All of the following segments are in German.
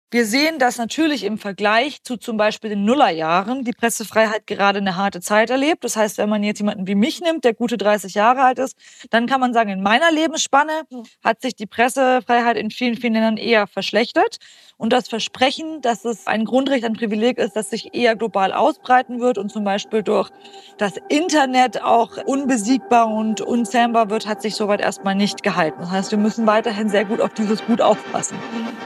Wir sehen, dass natürlich im Vergleich zu zum Beispiel den Nullerjahren die Pressefreiheit gerade eine harte Zeit erlebt. Das heißt, wenn man jetzt jemanden wie mich nimmt, der gute 30 Jahre alt ist, dann kann man sagen, in meiner Lebensspanne hat sich die Pressefreiheit in vielen, vielen Ländern eher verschlechtert. Und das Versprechen, dass es ein Grundrecht, ein Privileg ist, das sich eher global ausbreiten wird und zum Beispiel durch das Internet auch unbesiegbar und unzähmbar wird, hat sich soweit erstmal nicht gehalten. Das heißt, wir müssen weiterhin sehr gut auf dieses Gut aufpassen.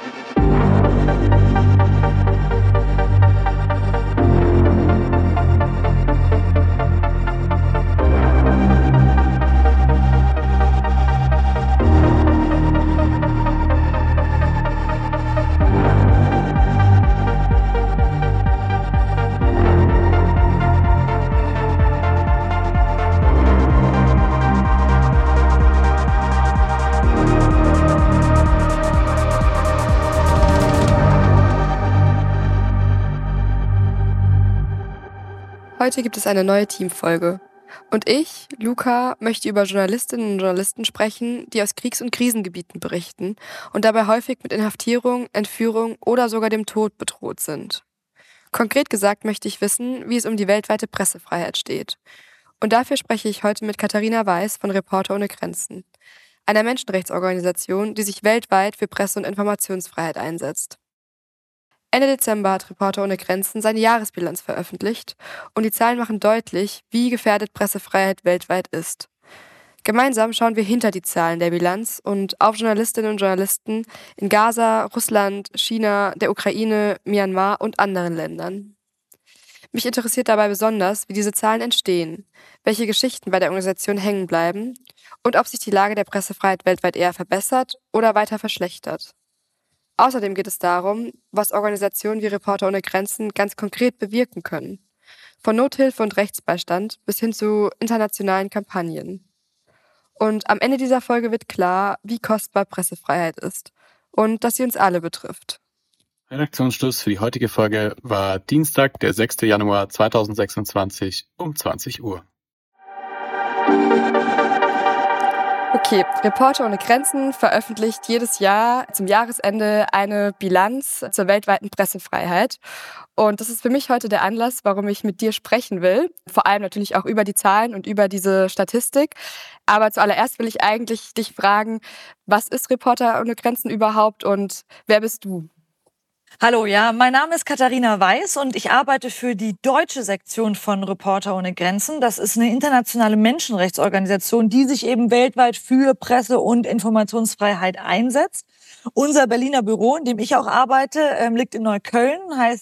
Heute gibt es eine neue Teamfolge. Und ich, Luca, möchte über Journalistinnen und Journalisten sprechen, die aus Kriegs- und Krisengebieten berichten und dabei häufig mit Inhaftierung, Entführung oder sogar dem Tod bedroht sind. Konkret gesagt möchte ich wissen, wie es um die weltweite Pressefreiheit steht. Und dafür spreche ich heute mit Katharina Weiß von Reporter ohne Grenzen, einer Menschenrechtsorganisation, die sich weltweit für Presse- und Informationsfreiheit einsetzt. Ende Dezember hat Reporter ohne Grenzen seine Jahresbilanz veröffentlicht und die Zahlen machen deutlich, wie gefährdet Pressefreiheit weltweit ist. Gemeinsam schauen wir hinter die Zahlen der Bilanz und auf Journalistinnen und Journalisten in Gaza, Russland, China, der Ukraine, Myanmar und anderen Ländern. Mich interessiert dabei besonders, wie diese Zahlen entstehen, welche Geschichten bei der Organisation hängen bleiben und ob sich die Lage der Pressefreiheit weltweit eher verbessert oder weiter verschlechtert. Außerdem geht es darum, was Organisationen wie Reporter ohne Grenzen ganz konkret bewirken können. Von Nothilfe und Rechtsbeistand bis hin zu internationalen Kampagnen. Und am Ende dieser Folge wird klar, wie kostbar Pressefreiheit ist und dass sie uns alle betrifft. Redaktionsschluss für die heutige Folge war Dienstag, der 6. Januar 2026 um 20 Uhr. Okay, Reporter ohne Grenzen veröffentlicht jedes Jahr zum Jahresende eine Bilanz zur weltweiten Pressefreiheit. Und das ist für mich heute der Anlass, warum ich mit dir sprechen will. Vor allem natürlich auch über die Zahlen und über diese Statistik. Aber zuallererst will ich eigentlich dich fragen, was ist Reporter ohne Grenzen überhaupt und wer bist du? Hallo, ja, mein Name ist Katharina Weiß und ich arbeite für die deutsche Sektion von Reporter ohne Grenzen. Das ist eine internationale Menschenrechtsorganisation, die sich eben weltweit für Presse- und Informationsfreiheit einsetzt. Unser Berliner Büro, in dem ich auch arbeite, liegt in Neukölln,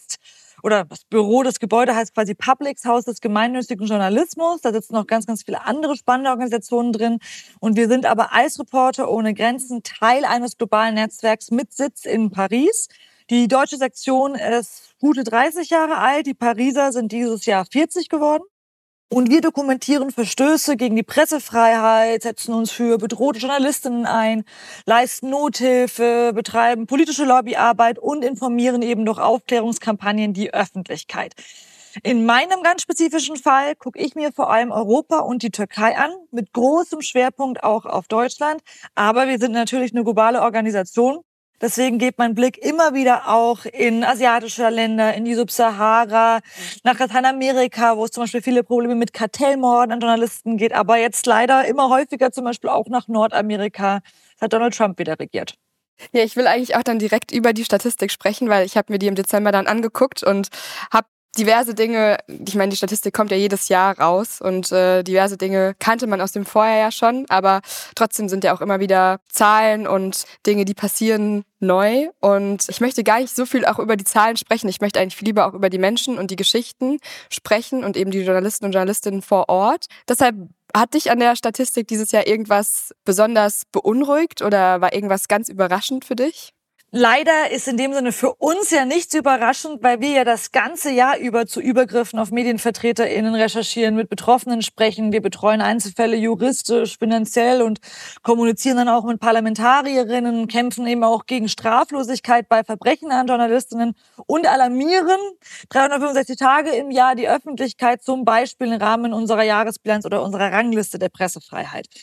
oder das Büro, das Gebäude heißt quasi Publics, Haus des gemeinnützigen Journalismus. Da sitzen noch ganz, ganz viele andere spannende Organisationen drin. Und wir sind aber als Reporter ohne Grenzen Teil eines globalen Netzwerks mit Sitz in Paris. Die deutsche Sektion ist gute 30 Jahre alt. Die Pariser sind dieses Jahr 40 geworden. Und wir dokumentieren Verstöße gegen die Pressefreiheit, setzen uns für bedrohte Journalistinnen ein, leisten Nothilfe, betreiben politische Lobbyarbeit und informieren eben durch Aufklärungskampagnen die Öffentlichkeit. In meinem ganz spezifischen Fall gucke ich mir vor allem Europa und die Türkei an, mit großem Schwerpunkt auch auf Deutschland. Aber wir sind natürlich eine globale Organisation. Deswegen geht mein Blick immer wieder auch in asiatische Länder, in die Subsahara, nach Lateinamerika, wo es zum Beispiel viele Probleme mit Kartellmorden an Journalisten geht, aber jetzt leider immer häufiger zum Beispiel auch nach Nordamerika, seit Donald Trump wieder regiert. Ja, ich will eigentlich auch dann direkt über die Statistik sprechen, weil ich habe mir die im Dezember dann angeguckt und habe diverse Dinge, ich meine, die Statistik kommt ja jedes Jahr raus und diverse Dinge kannte man aus dem Vorjahr ja schon, aber trotzdem sind ja auch immer wieder Zahlen und Dinge, die passieren, neu. Und ich möchte gar nicht so viel auch über die Zahlen sprechen. Ich möchte eigentlich viel lieber auch über die Menschen und die Geschichten sprechen und eben die Journalisten und Journalistinnen vor Ort. Deshalb hat dich an der Statistik dieses Jahr irgendwas besonders beunruhigt oder war irgendwas ganz überraschend für dich? Leider ist in dem Sinne für uns ja nichts überraschend, weil wir ja das ganze Jahr über zu Übergriffen auf MedienvertreterInnen recherchieren, mit Betroffenen sprechen. Wir betreuen Einzelfälle juristisch, finanziell und kommunizieren dann auch mit Parlamentarierinnen, kämpfen eben auch gegen Straflosigkeit bei Verbrechen an Journalistinnen und alarmieren 365 Tage im Jahr die Öffentlichkeit, zum Beispiel im Rahmen unserer Jahresbilanz oder unserer Rangliste der Pressefreiheit.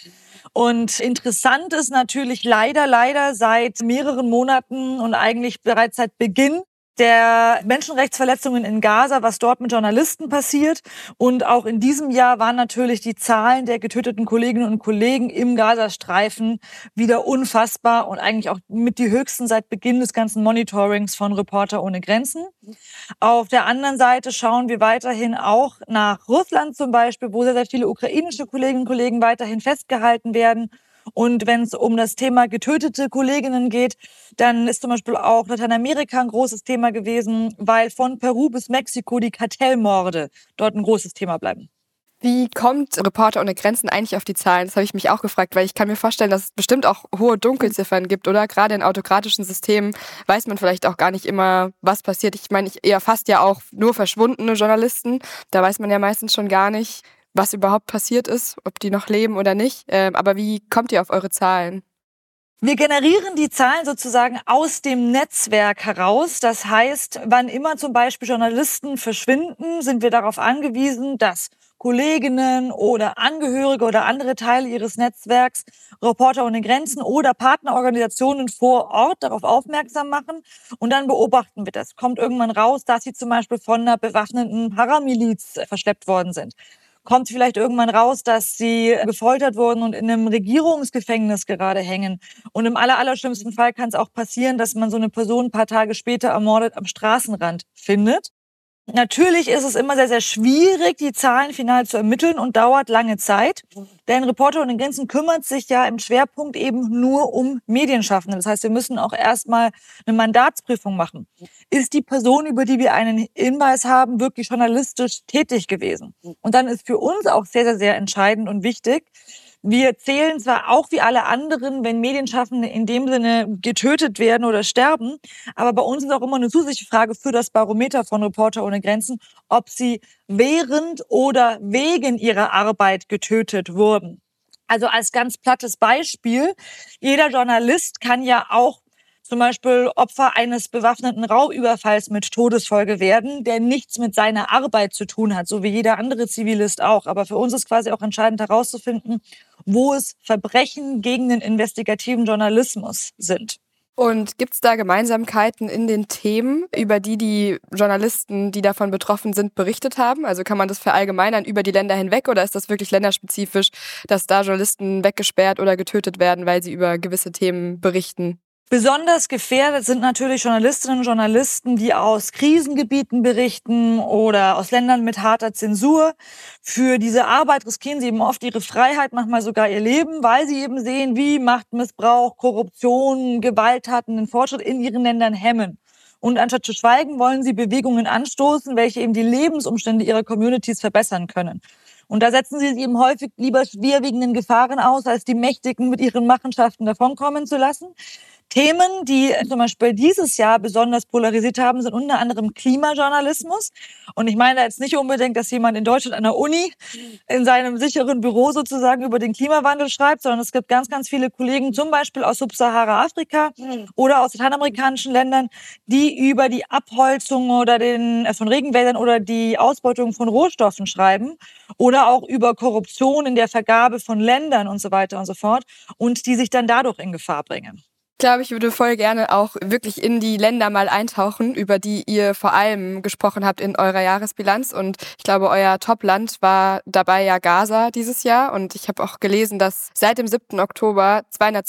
Und interessant ist natürlich leider seit mehreren Monaten und eigentlich bereits seit Beginn der Menschenrechtsverletzungen in Gaza, was dort mit Journalisten passiert. Und auch in diesem Jahr waren natürlich die Zahlen der getöteten Kolleginnen und Kollegen im Gazastreifen wieder unfassbar und eigentlich auch mit die höchsten seit Beginn des ganzen Monitorings von Reporter ohne Grenzen. Auf der anderen Seite schauen wir weiterhin auch nach Russland zum Beispiel, wo sehr viele ukrainische Kolleginnen und Kollegen weiterhin festgehalten werden. Und wenn es um das Thema getötete Kolleginnen geht, dann ist zum Beispiel auch Lateinamerika ein großes Thema gewesen, weil von Peru bis Mexiko die Kartellmorde dort ein großes Thema bleiben. Wie kommt Reporter ohne Grenzen eigentlich auf die Zahlen? Das habe ich mich auch gefragt, weil ich kann mir vorstellen, dass es bestimmt auch hohe Dunkelziffern gibt, oder? Gerade in autokratischen Systemen weiß man vielleicht auch gar nicht immer, was passiert. Ich meine, ich erfasst ja auch nur verschwundene Journalisten. Da weiß man ja meistens schon gar nicht, was überhaupt passiert ist, ob die noch leben oder nicht. Aber wie kommt ihr auf eure Zahlen? Wir generieren die Zahlen sozusagen aus dem Netzwerk heraus. Das heißt, wann immer zum Beispiel Journalisten verschwinden, sind wir darauf angewiesen, dass Kolleginnen oder Angehörige oder andere Teile ihres Netzwerks, Reporter ohne Grenzen oder Partnerorganisationen vor Ort darauf aufmerksam machen. Und dann beobachten wir das. Kommt irgendwann raus, dass sie zum Beispiel von einer bewaffneten Paramiliz verschleppt worden sind. Kommt vielleicht irgendwann raus, dass sie gefoltert wurden und in einem Regierungsgefängnis gerade hängen. Und im allerschlimmsten Fall kann es auch passieren, dass man so eine Person ein paar Tage später ermordet am Straßenrand findet. Natürlich ist es immer sehr schwierig, die Zahlen final zu ermitteln und dauert lange Zeit. Denn Reporter ohne Grenzen kümmert sich ja im Schwerpunkt eben nur um Medienschaffende. Das heißt, wir müssen auch erstmal eine Mandatsprüfung machen. Ist die Person, über die wir einen Hinweis haben, wirklich journalistisch tätig gewesen? Und dann ist für uns auch sehr entscheidend und wichtig, wir zählen zwar auch wie alle anderen, wenn Medienschaffende in dem Sinne getötet werden oder sterben, aber bei uns ist auch immer eine zusätzliche Frage für das Barometer von Reporter ohne Grenzen, ob sie während oder wegen ihrer Arbeit getötet wurden. Also als ganz plattes Beispiel, jeder Journalist kann ja auch zum Beispiel Opfer eines bewaffneten Raubüberfalls mit Todesfolge werden, der nichts mit seiner Arbeit zu tun hat, so wie jeder andere Zivilist auch. Aber für uns ist quasi auch entscheidend herauszufinden, wo es Verbrechen gegen den investigativen Journalismus sind. Und gibt es da Gemeinsamkeiten in den Themen, über die Journalisten, die davon betroffen sind, berichtet haben? Also kann man das verallgemeinern über die Länder hinweg oder ist das wirklich länderspezifisch, dass da Journalisten weggesperrt oder getötet werden, weil sie über gewisse Themen berichten? Besonders gefährdet sind natürlich Journalistinnen und Journalisten, die aus Krisengebieten berichten oder aus Ländern mit harter Zensur. Für diese Arbeit riskieren sie eben oft ihre Freiheit, manchmal sogar ihr Leben, weil sie eben sehen, wie Machtmissbrauch, Korruption, Gewalttaten den Fortschritt in ihren Ländern hemmen. Und anstatt zu schweigen, wollen sie Bewegungen anstoßen, welche eben die Lebensumstände ihrer Communities verbessern können. Und da setzen sie sich eben häufig lieber schwerwiegenden Gefahren aus, als die Mächtigen mit ihren Machenschaften davonkommen zu lassen. Themen, die zum Beispiel dieses Jahr besonders polarisiert haben, sind unter anderem Klimajournalismus. Und ich meine jetzt nicht unbedingt, dass jemand in Deutschland an der Uni in seinem sicheren Büro sozusagen über den Klimawandel schreibt, sondern es gibt ganz viele Kollegen, zum Beispiel aus Subsahara-Afrika oder aus lateinamerikanischen Ländern, die über die Abholzung oder von Regenwäldern oder die Ausbeutung von Rohstoffen schreiben oder auch über Korruption in der Vergabe von Ländern und so weiter und so fort und die sich dann dadurch in Gefahr bringen. Ich glaube, ich würde voll gerne auch wirklich in die Länder mal eintauchen, über die ihr vor allem gesprochen habt in eurer Jahresbilanz. Und ich glaube, euer Top-Land war dabei ja Gaza dieses Jahr. Und ich habe auch gelesen, dass seit dem 7. Oktober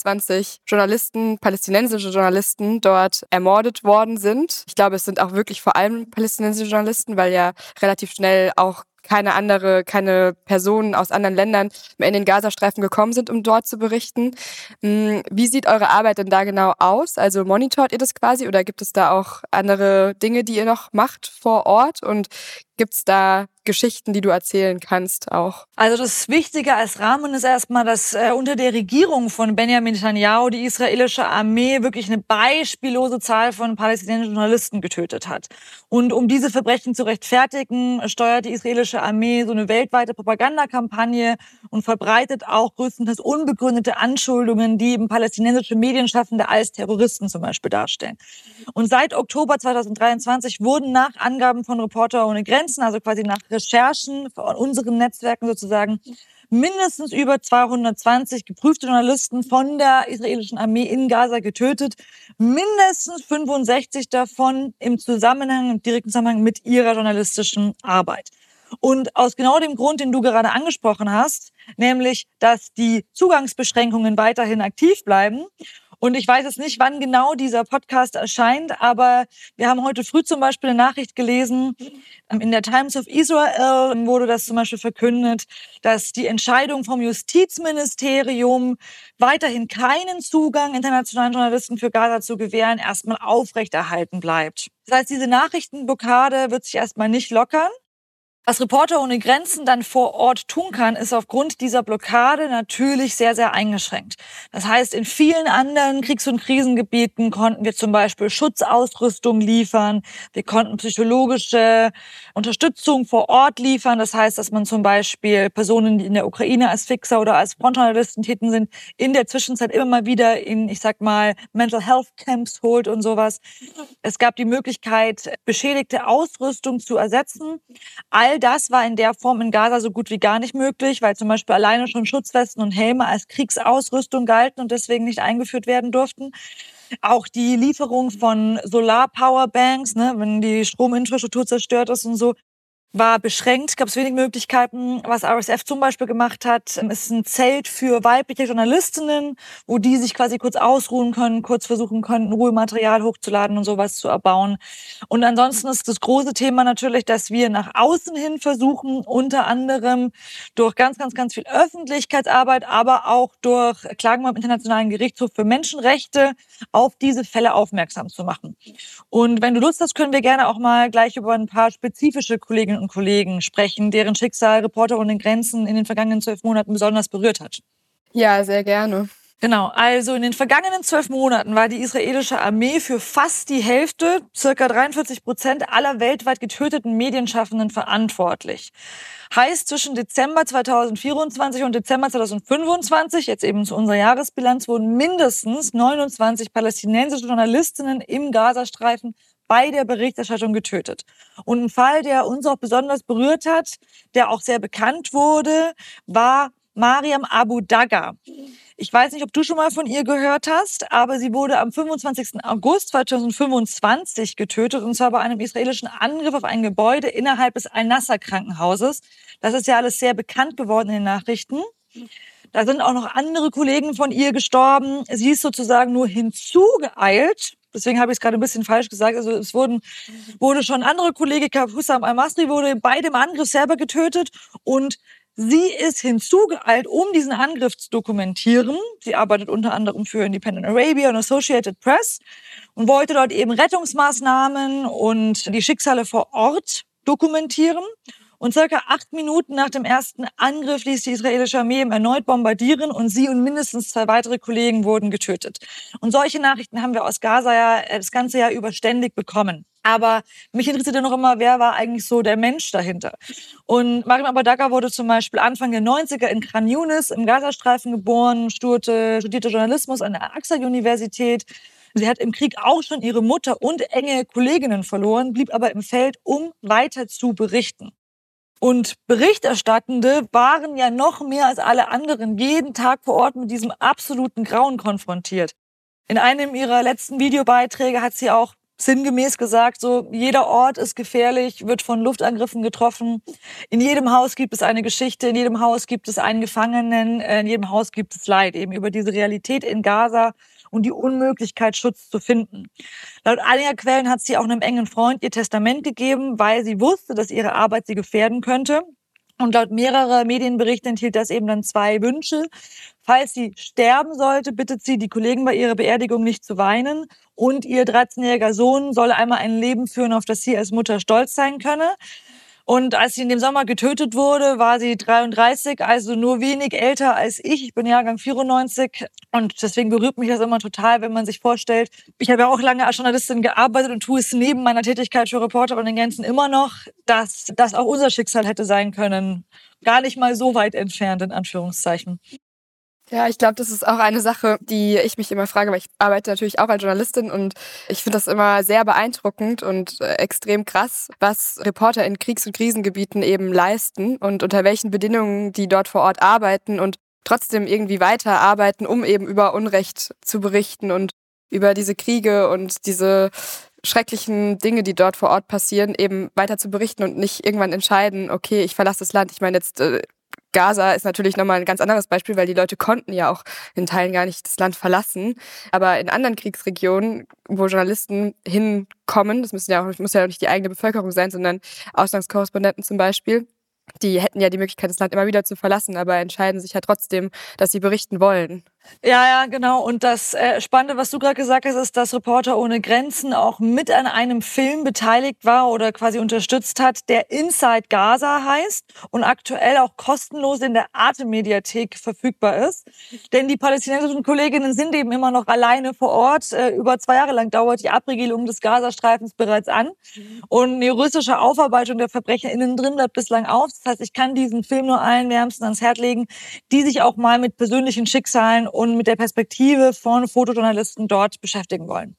220 Journalisten, palästinensische Journalisten dort ermordet worden sind. Ich glaube, es sind auch wirklich vor allem palästinensische Journalisten, weil ja relativ schnell auch keine Personen aus anderen Ländern mehr in den Gazastreifen gekommen sind, um dort zu berichten. Wie sieht eure Arbeit denn da genau aus? Also monitort ihr das quasi oder gibt es da auch andere Dinge, die ihr noch macht vor Ort? Und gibt es da Geschichten, die du erzählen kannst auch? Also das Wichtige als Rahmen ist erstmal, dass unter der Regierung von Benjamin Netanyahu die israelische Armee wirklich eine beispiellose Zahl von palästinensischen Journalisten getötet hat. Und um diese Verbrechen zu rechtfertigen, steuert die israelische Armee so eine weltweite Propagandakampagne und verbreitet auch größtenteils unbegründete Anschuldigungen, die eben palästinensische Medienschaffende als Terroristen zum Beispiel darstellen. Und seit Oktober 2023 wurden nach Angaben von Reporter ohne Grenzen, also quasi nach Recherchen von unseren Netzwerken sozusagen, mindestens über 220 geprüfte Journalisten von der israelischen Armee in Gaza getötet, mindestens 65 davon im direkten Zusammenhang mit ihrer journalistischen Arbeit. Und aus genau dem Grund, den du gerade angesprochen hast, nämlich, dass die Zugangsbeschränkungen weiterhin aktiv bleiben. Und ich weiß jetzt nicht, wann genau dieser Podcast erscheint, aber wir haben heute früh zum Beispiel eine Nachricht gelesen, in der Times of Israel wurde das zum Beispiel verkündet, dass die Entscheidung vom Justizministerium, weiterhin keinen Zugang internationalen Journalisten für Gaza zu gewähren, erstmal aufrechterhalten bleibt. Das heißt, diese Nachrichtenblockade wird sich erstmal nicht lockern. Was Reporter ohne Grenzen dann vor Ort tun kann, ist aufgrund dieser Blockade natürlich sehr, sehr eingeschränkt. Das heißt, in vielen anderen Kriegs- und Krisengebieten konnten wir zum Beispiel Schutzausrüstung liefern. Wir konnten psychologische Unterstützung vor Ort liefern. Das heißt, dass man zum Beispiel Personen, die in der Ukraine als Fixer oder als Frontjournalisten tätig sind, in der Zwischenzeit immer mal wieder in, ich sag mal, Mental Health Camps holt und sowas. Es gab die Möglichkeit, beschädigte Ausrüstung zu ersetzen. All das war in der Form in Gaza so gut wie gar nicht möglich, weil zum Beispiel alleine schon Schutzwesten und Helme als Kriegsausrüstung galten und deswegen nicht eingeführt werden durften. Auch die Lieferung von Solar-Powerbanks, wenn die Strominfrastruktur zerstört ist und so, war beschränkt, gab es wenig Möglichkeiten. Was RSF zum Beispiel gemacht hat, ist ein Zelt für weibliche Journalistinnen, wo die sich quasi kurz ausruhen können, kurz versuchen können, Ruhematerial hochzuladen und sowas zu erbauen. Und ansonsten ist das große Thema natürlich, dass wir nach außen hin versuchen, unter anderem durch ganz, ganz, ganz viel Öffentlichkeitsarbeit, aber auch durch Klagen beim Internationalen Gerichtshof für Menschenrechte auf diese Fälle aufmerksam zu machen. Und wenn du Lust hast, können wir gerne auch mal gleich über ein paar spezifische Kolleginnen und Kollegen sprechen, deren Schicksal Reporter ohne Grenzen in den vergangenen 12 Monaten besonders berührt hat. Ja, sehr gerne. Genau, also in den vergangenen 12 Monaten war die israelische Armee für fast die Hälfte, circa 43% aller weltweit getöteten Medienschaffenden verantwortlich. Heißt, zwischen Dezember 2024 und Dezember 2025, jetzt eben zu unserer Jahresbilanz, wurden mindestens 29 palästinensische Journalistinnen im Gazastreifen bei der Berichterstattung getötet. Und ein Fall, der uns auch besonders berührt hat, der auch sehr bekannt wurde, war Mariam Abu Dagga. Ich weiß nicht, ob du schon mal von ihr gehört hast, aber sie wurde am 25. August 2025 getötet, und zwar bei einem israelischen Angriff auf ein Gebäude innerhalb des Al-Nassr-Krankenhauses. Das ist ja alles sehr bekannt geworden in den Nachrichten. Da sind auch noch andere Kollegen von ihr gestorben. Sie ist sozusagen nur hinzugeeilt. Deswegen habe ich es gerade ein bisschen falsch gesagt. Also es wurde schon andere Kollege, Hussam al-Masri, wurde bei dem Angriff selber getötet, und sie ist hinzugeeilt, um diesen Angriff zu dokumentieren. Sie arbeitet unter anderem für Independent Arabia und Associated Press und wollte dort eben Rettungsmaßnahmen und die Schicksale vor Ort dokumentieren. Und circa 8 Minuten nach dem ersten Angriff ließ die israelische Armee erneut bombardieren, und sie und mindestens 2 weitere Kollegen wurden getötet. Und solche Nachrichten haben wir aus Gaza ja das ganze Jahr über ständig bekommen. Aber mich interessiert ja noch immer, wer war eigentlich so der Mensch dahinter? Und Mariam Abu Dagga wurde zum Beispiel Anfang der 90er in Khan Yunis im Gazastreifen geboren, studierte Journalismus an der Al-Aqsa-Universität. Sie hat im Krieg auch schon ihre Mutter und enge Kolleginnen verloren, blieb aber im Feld, um weiter zu berichten. Und Berichterstattende waren ja noch mehr als alle anderen jeden Tag vor Ort mit diesem absoluten Grauen konfrontiert. In einem ihrer letzten Videobeiträge hat sie auch sinngemäß gesagt, so, jeder Ort ist gefährlich, wird von Luftangriffen getroffen. In jedem Haus gibt es eine Geschichte, in jedem Haus gibt es einen Gefangenen, in jedem Haus gibt es Leid, eben über diese Realität in Gaza und die Unmöglichkeit, Schutz zu finden. Laut einiger Quellen hat sie auch einem engen Freund ihr Testament gegeben, weil sie wusste, dass ihre Arbeit sie gefährden könnte. Und laut mehrerer Medienberichte enthielt das eben dann 2 Wünsche. Falls sie sterben sollte, bittet sie die Kollegen bei ihrer Beerdigung nicht zu weinen. Und ihr 13-jähriger Sohn solle einmal ein Leben führen, auf das sie als Mutter stolz sein könne. Und als sie in dem Sommer getötet wurde, war sie 33, also nur wenig älter als ich. Ich bin Jahrgang 94 und deswegen berührt mich das immer total, wenn man sich vorstellt, ich habe ja auch lange als Journalistin gearbeitet und tue es neben meiner Tätigkeit für Reporter ohne Grenzen immer noch, dass das auch unser Schicksal hätte sein können. Gar nicht mal so weit entfernt, in Anführungszeichen. Ja, ich glaube, das ist auch eine Sache, die ich mich immer frage, weil ich arbeite natürlich auch als Journalistin und ich finde das immer sehr beeindruckend und extrem krass, was Reporter in Kriegs- und Krisengebieten eben leisten und unter welchen Bedingungen die dort vor Ort arbeiten und trotzdem irgendwie weiterarbeiten, um eben über Unrecht zu berichten und über diese Kriege und diese schrecklichen Dinge, die dort vor Ort passieren, eben weiter zu berichten und nicht irgendwann entscheiden, okay, ich verlasse das Land. Ich meine jetzt Gaza ist natürlich nochmal ein ganz anderes Beispiel, weil die Leute konnten ja auch in Teilen gar nicht das Land verlassen. Aber in anderen Kriegsregionen, wo Journalisten hinkommen, das muss ja auch nicht die eigene Bevölkerung sein, sondern Auslandskorrespondenten zum Beispiel, die hätten ja die Möglichkeit, das Land immer wieder zu verlassen, aber entscheiden sich ja trotzdem, dass sie berichten wollen. Ja, genau. Und das Spannende, was du gerade gesagt hast, ist, dass Reporter ohne Grenzen auch mit an einem Film beteiligt war oder quasi unterstützt hat, der Inside Gaza heißt und aktuell auch kostenlos in der Arte-Mediathek verfügbar ist. Denn die palästinensischen Kolleginnen sind eben immer noch alleine vor Ort. Über 2 Jahre lang dauert die Abriegelung des Gazastreifens bereits an. Und eine juristische Aufarbeitung der Verbrechen innen drin bleibt bislang aus. Das heißt, ich kann diesen Film nur allen wärmstens ans Herz legen, die sich auch mal mit persönlichen Schicksalen und mit der Perspektive von Fotojournalisten dort beschäftigen wollen.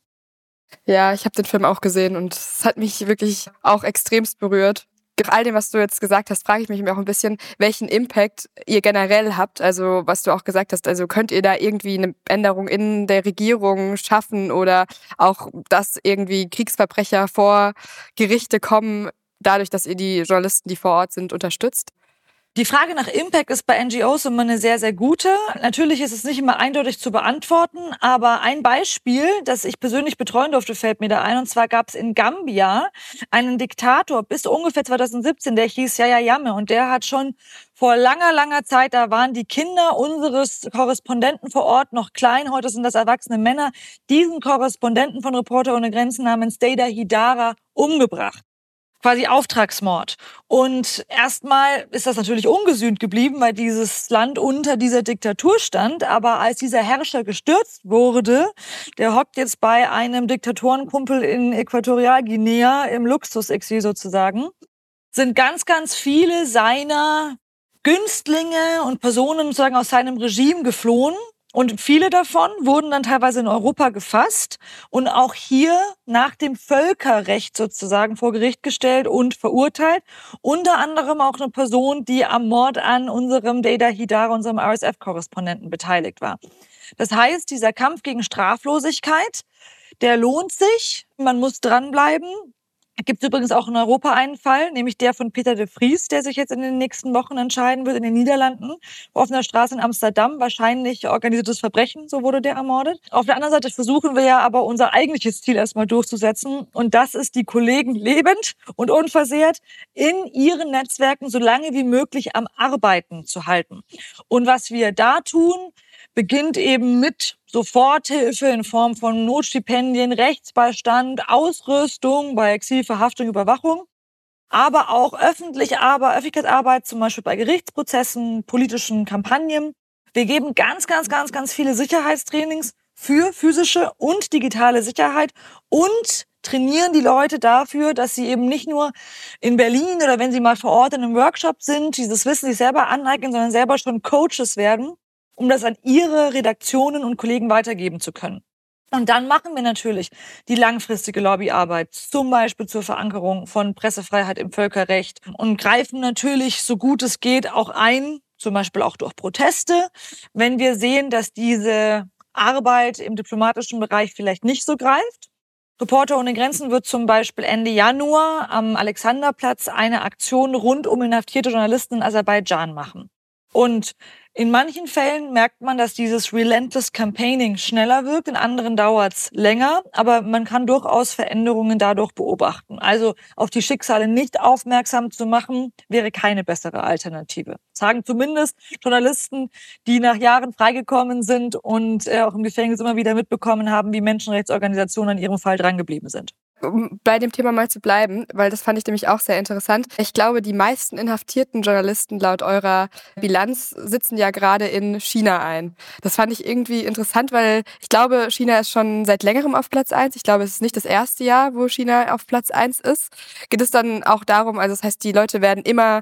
Ja, ich habe den Film auch gesehen und es hat mich wirklich auch extremst berührt. Nach all dem, was du jetzt gesagt hast, frage ich mich auch ein bisschen, welchen Impact ihr generell habt. Also was du auch gesagt hast, also könnt ihr da irgendwie eine Änderung in der Regierung schaffen oder auch, dass irgendwie Kriegsverbrecher vor Gerichte kommen, dadurch, dass ihr die Journalisten, die vor Ort sind, unterstützt? Die Frage nach Impact ist bei NGOs immer eine sehr, sehr gute. Natürlich ist es nicht immer eindeutig zu beantworten, aber ein Beispiel, das ich persönlich betreuen durfte, fällt mir da ein. Und zwar gab es in Gambia einen Diktator bis ungefähr 2017, der hieß Yahya Jammeh. Und der hat schon vor langer, langer Zeit, da waren die Kinder unseres Korrespondenten vor Ort noch klein. Heute sind das erwachsene Männer, diesen Korrespondenten von Reporter ohne Grenzen namens Deida Hidara umgebracht. Quasi Auftragsmord. Und erstmal ist das natürlich ungesühnt geblieben, weil dieses Land unter dieser Diktatur stand. Aber als dieser Herrscher gestürzt wurde, der hockt jetzt bei einem Diktatorenkumpel in Äquatorialguinea im Luxusexil sozusagen, sind ganz, ganz viele seiner Günstlinge und Personen sozusagen aus seinem Regime geflohen. Und viele davon wurden dann teilweise in Europa gefasst und auch hier nach dem Völkerrecht sozusagen vor Gericht gestellt und verurteilt. Unter anderem auch eine Person, die am Mord an unserem Deida Hidara, unserem RSF-Korrespondenten, beteiligt war. Das heißt, dieser Kampf gegen Straflosigkeit, der lohnt sich. Man muss dranbleiben. Da gibt es übrigens auch in Europa einen Fall, nämlich der von Peter de Vries, der sich jetzt in den nächsten Wochen entscheiden wird in den Niederlanden. Auf offener Straße in Amsterdam, wahrscheinlich organisiertes Verbrechen, so wurde der ermordet. Auf der anderen Seite versuchen wir ja aber unser eigentliches Ziel erstmal durchzusetzen. Und das ist, die Kollegen lebend und unversehrt in ihren Netzwerken so lange wie möglich am Arbeiten zu halten. Und was wir da tun, beginnt eben mit Soforthilfe in Form von Notstipendien, Rechtsbeistand, Ausrüstung bei Exilverhaftung, Überwachung, aber auch Öffentlichkeitsarbeit, zum Beispiel bei Gerichtsprozessen, politischen Kampagnen. Wir geben ganz, ganz, ganz, ganz viele Sicherheitstrainings für physische und digitale Sicherheit und trainieren die Leute dafür, dass sie eben nicht nur in Berlin oder wenn sie mal vor Ort in einem Workshop sind, dieses Wissen sich selber aneignen, sondern selber schon Coaches werden, um das an ihre Redaktionen und Kollegen weitergeben zu können. Und dann machen wir natürlich die langfristige Lobbyarbeit, zum Beispiel zur Verankerung von Pressefreiheit im Völkerrecht und greifen natürlich, so gut es geht, auch ein, zum Beispiel auch durch Proteste, wenn wir sehen, dass diese Arbeit im diplomatischen Bereich vielleicht nicht so greift. Reporter ohne Grenzen wird zum Beispiel Ende Januar am Alexanderplatz eine Aktion rund um inhaftierte Journalisten in Aserbaidschan machen. Und in manchen Fällen merkt man, dass dieses Relentless Campaigning schneller wirkt, in anderen dauert es länger, aber man kann durchaus Veränderungen dadurch beobachten. Also auf die Schicksale nicht aufmerksam zu machen, wäre keine bessere Alternative. Sagen zumindest Journalisten, die nach Jahren freigekommen sind und auch im Gefängnis immer wieder mitbekommen haben, wie Menschenrechtsorganisationen an ihrem Fall drangeblieben sind. Um bei dem Thema mal zu bleiben, weil das fand ich nämlich auch sehr interessant. Ich glaube, die meisten inhaftierten Journalisten laut eurer Bilanz sitzen ja gerade in China ein. Das fand ich irgendwie interessant, weil ich glaube, China ist schon seit längerem auf Platz 1. Ich glaube, es ist nicht das erste Jahr, wo China auf Platz 1 ist. Geht es dann auch darum, also das heißt, die Leute werden immer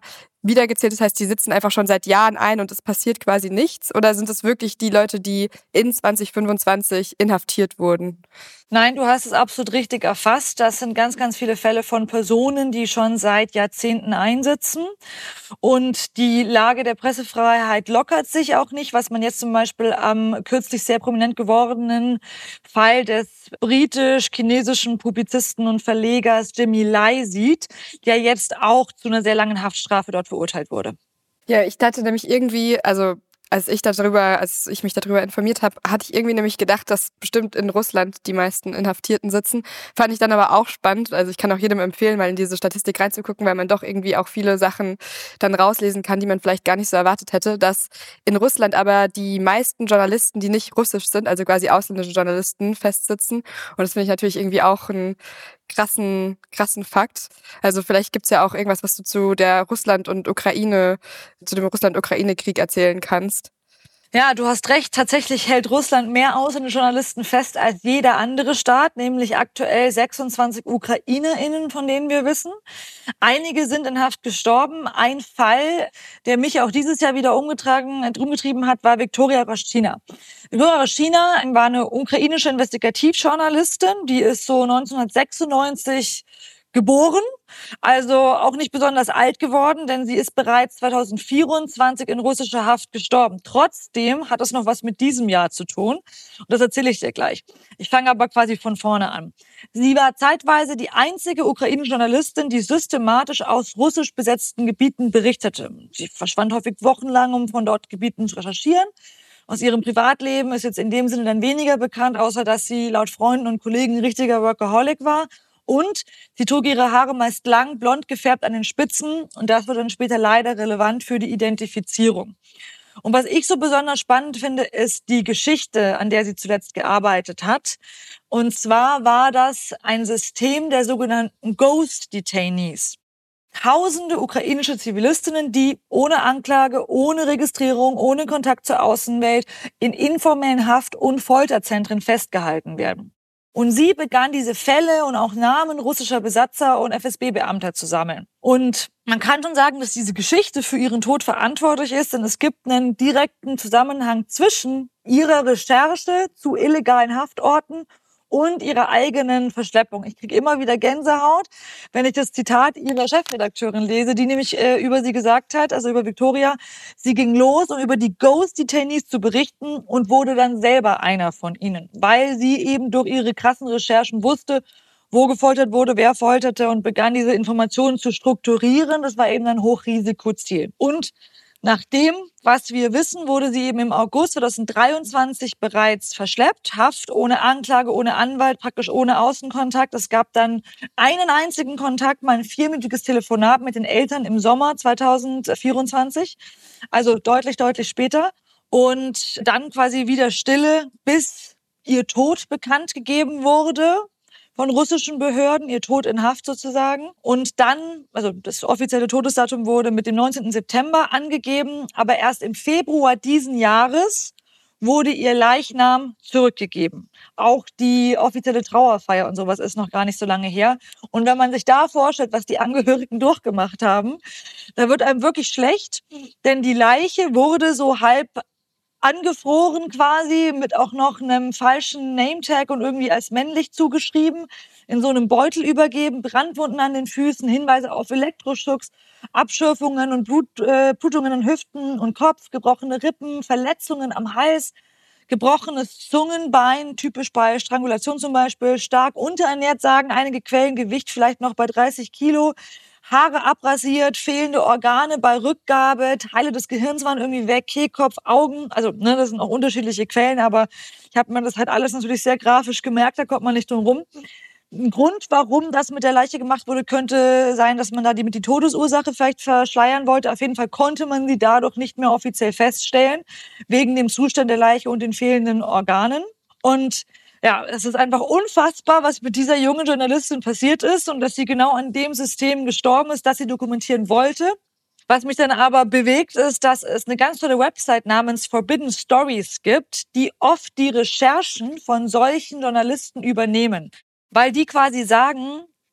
wiedergezählt? Das heißt, die sitzen einfach schon seit Jahren ein und es passiert quasi nichts? Oder sind es wirklich die Leute, die in 2025 inhaftiert wurden? Nein, du hast es absolut richtig erfasst. Das sind ganz, ganz viele Fälle von Personen, die schon seit Jahrzehnten einsitzen. Und die Lage der Pressefreiheit lockert sich auch nicht, was man jetzt zum Beispiel am kürzlich sehr prominent gewordenen Fall des britisch-chinesischen Publizisten und Verlegers Jimmy Lai sieht, der jetzt auch zu einer sehr langen Haftstrafe dort verurteilt wurde. Ja, ich dachte nämlich irgendwie, also als ich mich darüber informiert habe, hatte ich irgendwie nämlich gedacht, dass bestimmt in Russland die meisten Inhaftierten sitzen. Fand ich dann aber auch spannend. Also ich kann auch jedem empfehlen, mal in diese Statistik reinzugucken, weil man doch irgendwie auch viele Sachen dann rauslesen kann, die man vielleicht gar nicht so erwartet hätte, dass in Russland aber die meisten Journalisten, die nicht russisch sind, also quasi ausländische Journalisten, festsitzen. Und das finde ich natürlich irgendwie auch einen krassen Fakt. Also vielleicht gibt's ja auch irgendwas, was du zu dem Russland-Ukraine-Krieg erzählen kannst. Ja, du hast recht. Tatsächlich hält Russland mehr ausländische Journalisten fest als jeder andere Staat, nämlich aktuell 26 UkrainerInnen, von denen wir wissen. Einige sind in Haft gestorben. Ein Fall, der mich auch dieses Jahr wieder umgetrieben hat, war Viktoria Rashchina. Viktoria Rashchina war eine ukrainische Investigativjournalistin, die ist so 1996 geboren, also auch nicht besonders alt geworden, denn sie ist bereits 2024 in russischer Haft gestorben. Trotzdem hat es noch was mit diesem Jahr zu tun und das erzähle ich dir gleich. Ich fange aber quasi von vorne an. Sie war zeitweise die einzige ukrainische Journalistin, die systematisch aus russisch besetzten Gebieten berichtete. Sie verschwand häufig wochenlang, um von dort Gebieten zu recherchieren. Aus ihrem Privatleben ist jetzt in dem Sinne dann weniger bekannt, außer dass sie laut Freunden und Kollegen ein richtiger Workaholic war. Und sie trug ihre Haare meist lang, blond gefärbt an den Spitzen. Und das wird dann später leider relevant für die Identifizierung. Und was ich so besonders spannend finde, ist die Geschichte, an der sie zuletzt gearbeitet hat. Und zwar war das ein System der sogenannten Ghost Detainees. Tausende ukrainische Zivilistinnen, die ohne Anklage, ohne Registrierung, ohne Kontakt zur Außenwelt in informellen Haft- und Folterzentren festgehalten werden. Und sie begann diese Fälle und auch Namen russischer Besatzer und FSB-Beamter zu sammeln. Und man kann schon sagen, dass diese Geschichte für ihren Tod verantwortlich ist, denn es gibt einen direkten Zusammenhang zwischen ihrer Recherche zu illegalen Haftorten und ihrer eigenen Verschleppung. Ich kriege immer wieder Gänsehaut, wenn ich das Zitat ihrer Chefredakteurin lese, die nämlich über sie gesagt hat, also über Viktoria, sie ging los, um über die Ghost Detainees zu berichten und wurde dann selber einer von ihnen, weil sie eben durch ihre krassen Recherchen wusste, wo gefoltert wurde, wer folterte und begann diese Informationen zu strukturieren. Das war eben ein Hochrisikoziel. Und nach dem, was wir wissen, wurde sie eben im August 2023 bereits verschleppt. Haft ohne Anklage, ohne Anwalt, praktisch ohne Außenkontakt. Es gab dann einen einzigen Kontakt, mal ein 4-minütiges Telefonat mit den Eltern im Sommer 2024. Also deutlich später. Und dann quasi wieder Stille, bis ihr Tod bekannt gegeben wurde von russischen Behörden, ihr Tod in Haft sozusagen. Und dann, also das offizielle Todesdatum wurde mit dem 19. September angegeben, aber erst im Februar diesen Jahres wurde ihr Leichnam zurückgegeben. Auch die offizielle Trauerfeier und sowas ist noch gar nicht so lange her. Und wenn man sich da vorstellt, was die Angehörigen durchgemacht haben, da wird einem wirklich schlecht, denn die Leiche wurde so halb angefroren quasi, mit auch noch einem falschen Nametag und irgendwie als männlich zugeschrieben, in so einem Beutel übergeben, Brandwunden an den Füßen, Hinweise auf Elektroschocks, Abschürfungen und Blutungen an Hüften und Kopf, gebrochene Rippen, Verletzungen am Hals, gebrochenes Zungenbein, typisch bei Strangulation zum Beispiel, stark unterernährt, sagen einige Quellen, Gewicht vielleicht noch bei 30 Kilo, Haare abrasiert, fehlende Organe bei Rückgabe, Teile des Gehirns waren irgendwie weg, Kehlkopf, Augen, also das sind auch unterschiedliche Quellen, aber ich habe mir das halt alles natürlich sehr grafisch gemerkt, da kommt man nicht drum rum. Ein Grund, warum das mit der Leiche gemacht wurde, könnte sein, dass man da die Todesursache vielleicht verschleiern wollte. Auf jeden Fall konnte man sie dadurch nicht mehr offiziell feststellen, wegen dem Zustand der Leiche und den fehlenden Organen. Und ja, es ist einfach unfassbar, was mit dieser jungen Journalistin passiert ist und dass sie genau an dem System gestorben ist, das sie dokumentieren wollte. Was mich dann aber bewegt, ist, dass es eine ganz tolle Website namens Forbidden Stories gibt, die oft die Recherchen von solchen Journalisten übernehmen. Weil die quasi sagen,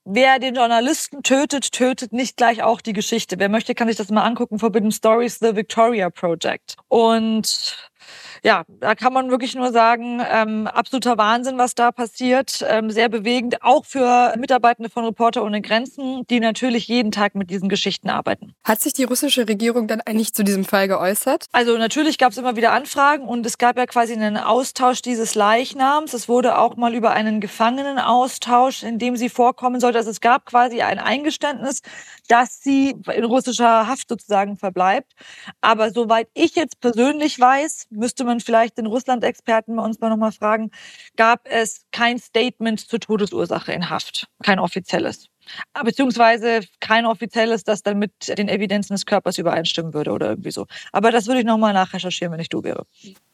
wer den Journalisten tötet, tötet nicht gleich auch die Geschichte. Wer möchte, kann sich das mal angucken. Forbidden Stories, The Victoria Project. Und ja, da kann man wirklich nur sagen, absoluter Wahnsinn, was da passiert. Sehr bewegend, auch für Mitarbeitende von Reporter ohne Grenzen, die natürlich jeden Tag mit diesen Geschichten arbeiten. Hat sich die russische Regierung dann eigentlich zu diesem Fall geäußert? Also natürlich gab es immer wieder Anfragen und es gab ja quasi einen Austausch dieses Leichnams. Es wurde auch mal über einen Gefangenenaustausch, in dem sie vorkommen sollte. Also es gab quasi ein Eingeständnis, dass sie in russischer Haft sozusagen verbleibt. Aber soweit ich jetzt persönlich weiß, müsste man vielleicht den Russland-Experten bei uns mal nochmal fragen, gab es kein Statement zur Todesursache in Haft. Kein offizielles. Beziehungsweise kein offizielles, das dann mit den Evidenzen des Körpers übereinstimmen würde oder irgendwie so. Aber das würde ich nochmal nachrecherchieren, wenn ich du wäre.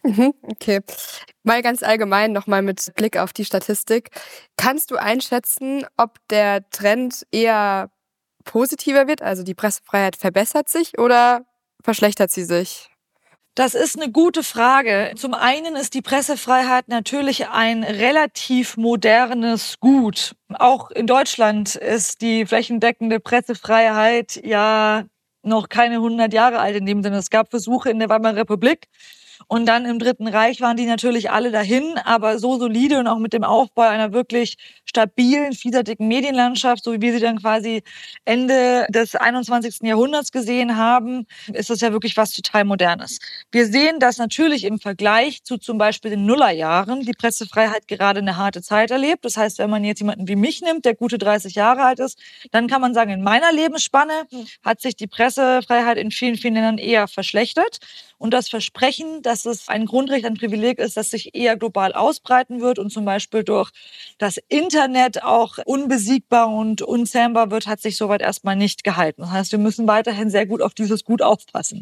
Okay. Mal ganz allgemein nochmal mit Blick auf die Statistik. Kannst du einschätzen, ob der Trend eher positiver wird, also die Pressefreiheit verbessert sich oder verschlechtert sie sich? Das ist eine gute Frage. Zum einen ist die Pressefreiheit natürlich ein relativ modernes Gut. Auch in Deutschland ist die flächendeckende Pressefreiheit ja noch keine 100 Jahre alt in dem Sinne. Es gab Versuche in der Weimarer Republik. Und dann im Dritten Reich waren die natürlich alle dahin, aber so solide und auch mit dem Aufbau einer wirklich stabilen, vielseitigen Medienlandschaft, so wie wir sie dann quasi Ende des 21. Jahrhunderts gesehen haben, ist das ja wirklich was total Modernes. Wir sehen, dass natürlich im Vergleich zu zum Beispiel den Nullerjahren die Pressefreiheit gerade eine harte Zeit erlebt. Das heißt, wenn man jetzt jemanden wie mich nimmt, der gute 30 Jahre alt ist, dann kann man sagen, in meiner Lebensspanne hat sich die Pressefreiheit in vielen, vielen Ländern eher verschlechtert. Und das Versprechen, dass es ein Grundrecht, ein Privileg ist, das sich eher global ausbreiten wird und zum Beispiel durch das Internet auch unbesiegbar und unzähmbar wird, hat sich soweit erstmal nicht gehalten. Das heißt, wir müssen weiterhin sehr gut auf dieses Gut aufpassen.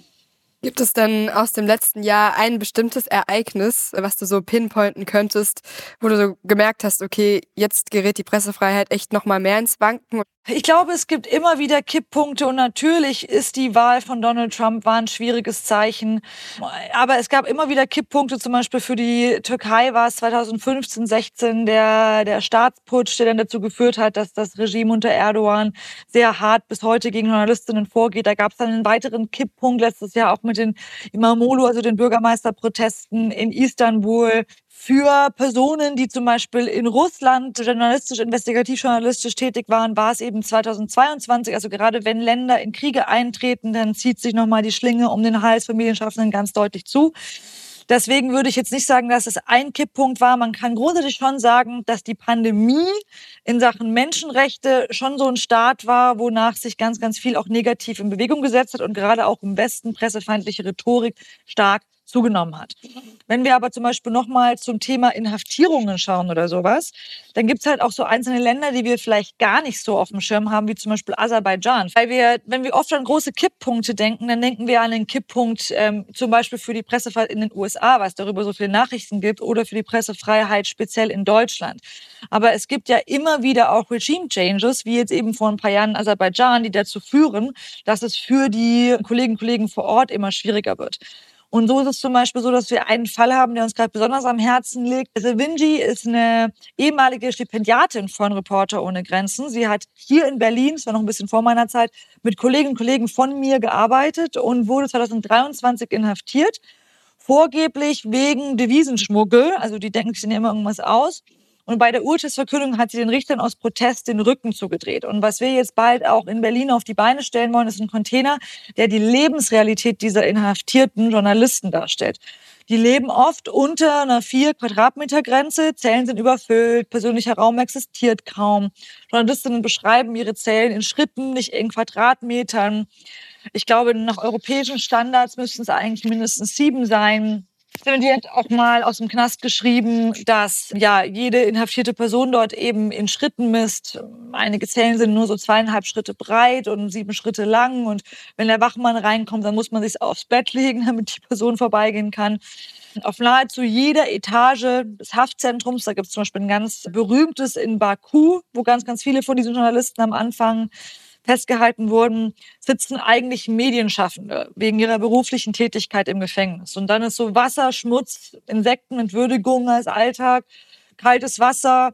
Gibt es denn aus dem letzten Jahr ein bestimmtes Ereignis, was du so pinpointen könntest, wo du so gemerkt hast, okay, jetzt gerät die Pressefreiheit echt noch mal mehr ins Wanken? Ich glaube, es gibt immer wieder Kipppunkte und natürlich ist die Wahl von Donald Trump war ein schwieriges Zeichen. Aber es gab immer wieder Kipppunkte, zum Beispiel für die Türkei war es 2015, 16 der Staatsputsch, der dann dazu geführt hat, dass das Regime unter Erdogan sehr hart bis heute gegen Journalistinnen vorgeht. Da gab es dann einen weiteren Kipppunkt letztes Jahr auch mit den Imamoglu, also den Bürgermeisterprotesten in Istanbul. Für Personen, die zum Beispiel in Russland journalistisch, investigativ-journalistisch tätig waren, war es eben 2022. Also gerade wenn Länder in Kriege eintreten, dann zieht sich nochmal die Schlinge um den Hals von Medienschaffenden ganz deutlich zu. Deswegen würde ich jetzt nicht sagen, dass es ein Kipppunkt war. Man kann grundsätzlich schon sagen, dass die Pandemie in Sachen Menschenrechte schon so ein Start war, wonach sich ganz, ganz viel auch negativ in Bewegung gesetzt hat und gerade auch im Westen pressefeindliche Rhetorik stark zugenommen hat. Wenn wir aber zum Beispiel nochmal zum Thema Inhaftierungen schauen oder sowas, dann gibt es halt auch so einzelne Länder, die wir vielleicht gar nicht so auf dem Schirm haben, wie zum Beispiel Aserbaidschan. Weil wenn wir oft an große Kipppunkte denken, dann denken wir an den Kipppunkt zum Beispiel für die Pressefreiheit in den USA, weil es darüber so viele Nachrichten gibt, oder für die Pressefreiheit speziell in Deutschland. Aber es gibt ja immer wieder auch Regime-Changes, wie jetzt eben vor ein paar Jahren in Aserbaidschan, die dazu führen, dass es für die Kolleginnen und Kollegen vor Ort immer schwieriger wird. Und so ist es zum Beispiel so, dass wir einen Fall haben, der uns gerade besonders am Herzen liegt. Sevinci ist eine ehemalige Stipendiatin von Reporter ohne Grenzen. Sie hat hier in Berlin, das war noch ein bisschen vor meiner Zeit, mit Kolleginnen und Kollegen von mir gearbeitet und wurde 2023 inhaftiert. Vorgeblich wegen Devisenschmuggel. Also die denken sich dann immer irgendwas aus. Und bei der Urteilsverkündung hat sie den Richtern aus Protest den Rücken zugedreht. Und was wir jetzt bald auch in Berlin auf die Beine stellen wollen, ist ein Container, der die Lebensrealität dieser inhaftierten Journalisten darstellt. Die leben oft unter einer 4-Quadratmeter-Grenze, Zellen sind überfüllt, persönlicher Raum existiert kaum. Journalistinnen beschreiben ihre Zellen in Schritten, nicht in Quadratmetern. Ich glaube, nach europäischen Standards müssten es eigentlich mindestens 7 sein. Die hat auch mal aus dem Knast geschrieben, dass ja jede inhaftierte Person dort eben in Schritten misst. Einige Zellen sind nur so 2,5 Schritte breit und 7 Schritte lang. Und wenn der Wachmann reinkommt, dann muss man sich aufs Bett legen, damit die Person vorbeigehen kann. Auf nahezu jeder Etage des Haftzentrums, da gibt es zum Beispiel ein ganz berühmtes in Baku, wo ganz, ganz viele von diesen Journalisten am Anfang festgehalten wurden, sitzen eigentlich Medienschaffende wegen ihrer beruflichen Tätigkeit im Gefängnis. Und dann ist so Wasser, Schmutz, Insektenentwürdigung als Alltag, kaltes Wasser,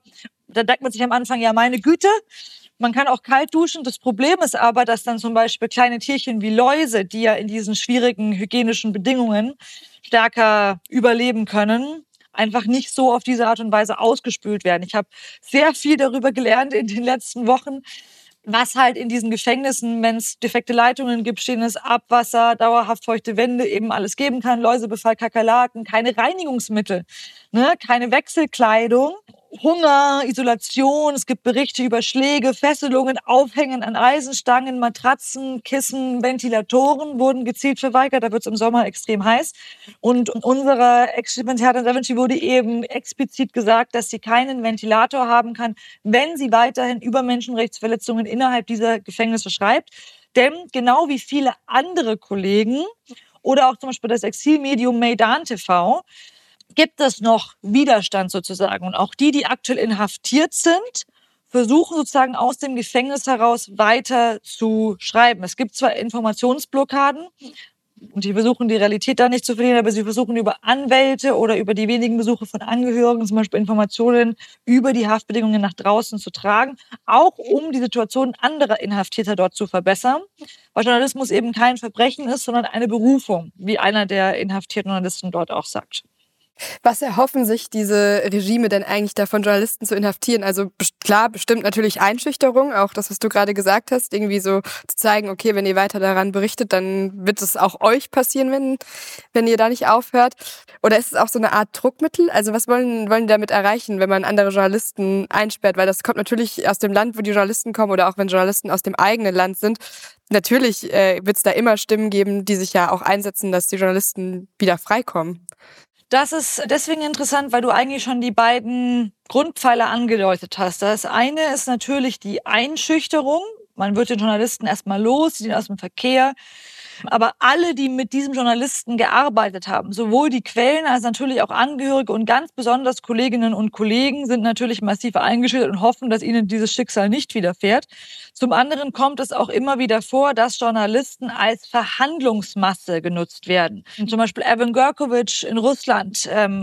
Da denkt man sich am Anfang, ja, meine Güte, man kann auch kalt duschen. Das Problem ist aber, dass dann zum Beispiel kleine Tierchen wie Läuse, die ja in diesen schwierigen hygienischen Bedingungen stärker überleben können, einfach nicht so auf diese Art und Weise ausgespült werden. Ich habe sehr viel darüber gelernt in den letzten Wochen, was halt in diesen Gefängnissen, wenn es defekte Leitungen gibt, stehendes Abwasser, dauerhaft feuchte Wände, eben alles geben kann, Läusebefall, Kakerlaken, keine Reinigungsmittel, ne, keine Wechselkleidung, Hunger, Isolation, es gibt Berichte über Schläge, Fesselungen, Aufhängen an Eisenstangen, Matratzen, Kissen, Ventilatoren wurden gezielt verweigert, da wird es im Sommer extrem heiß. Und unserer Ex-Stipendiatin Da Vinci wurde eben explizit gesagt, dass sie keinen Ventilator haben kann, wenn sie weiterhin über Menschenrechtsverletzungen innerhalb dieser Gefängnisse schreibt. Denn genau wie viele andere Kollegen oder auch zum Beispiel das Exilmedium Meydan TV gibt es noch Widerstand sozusagen. Und auch die, die aktuell inhaftiert sind, versuchen sozusagen aus dem Gefängnis heraus weiter zu schreiben. Es gibt zwar Informationsblockaden, und die versuchen die Realität da nicht zu verlieren, aber sie versuchen über Anwälte oder über die wenigen Besuche von Angehörigen zum Beispiel Informationen über die Haftbedingungen nach draußen zu tragen, auch um die Situation anderer Inhaftierter dort zu verbessern. Weil Journalismus eben kein Verbrechen ist, sondern eine Berufung, wie einer der inhaftierten Journalisten dort auch sagt. Was erhoffen sich diese Regime denn eigentlich davon, Journalisten zu inhaftieren? Also klar, bestimmt natürlich Einschüchterung, auch das, was du gerade gesagt hast, irgendwie so zu zeigen, okay, wenn ihr weiter daran berichtet, dann wird es auch euch passieren, wenn ihr da nicht aufhört. Oder ist es auch so eine Art Druckmittel? Also was wollen die damit erreichen, wenn man andere Journalisten einsperrt? Weil das kommt natürlich aus dem Land, wo die Journalisten kommen, oder auch wenn Journalisten aus dem eigenen Land sind. Natürlich wird es da immer Stimmen geben, die sich ja auch einsetzen, dass die Journalisten wieder freikommen. Das ist deswegen interessant, weil du eigentlich schon die beiden Grundpfeiler angedeutet hast. Das eine ist natürlich die Einschüchterung. Man wird den Journalisten erstmal los, die sind aus dem Verkehr. Aber alle, die mit diesem Journalisten gearbeitet haben, sowohl die Quellen als natürlich auch Angehörige und ganz besonders Kolleginnen und Kollegen, sind natürlich massiv eingeschüchtert und hoffen, dass ihnen dieses Schicksal nicht widerfährt. Zum anderen kommt es auch immer wieder vor, dass Journalisten als Verhandlungsmasse genutzt werden. Zum Beispiel Evan Gershkovich in Russland,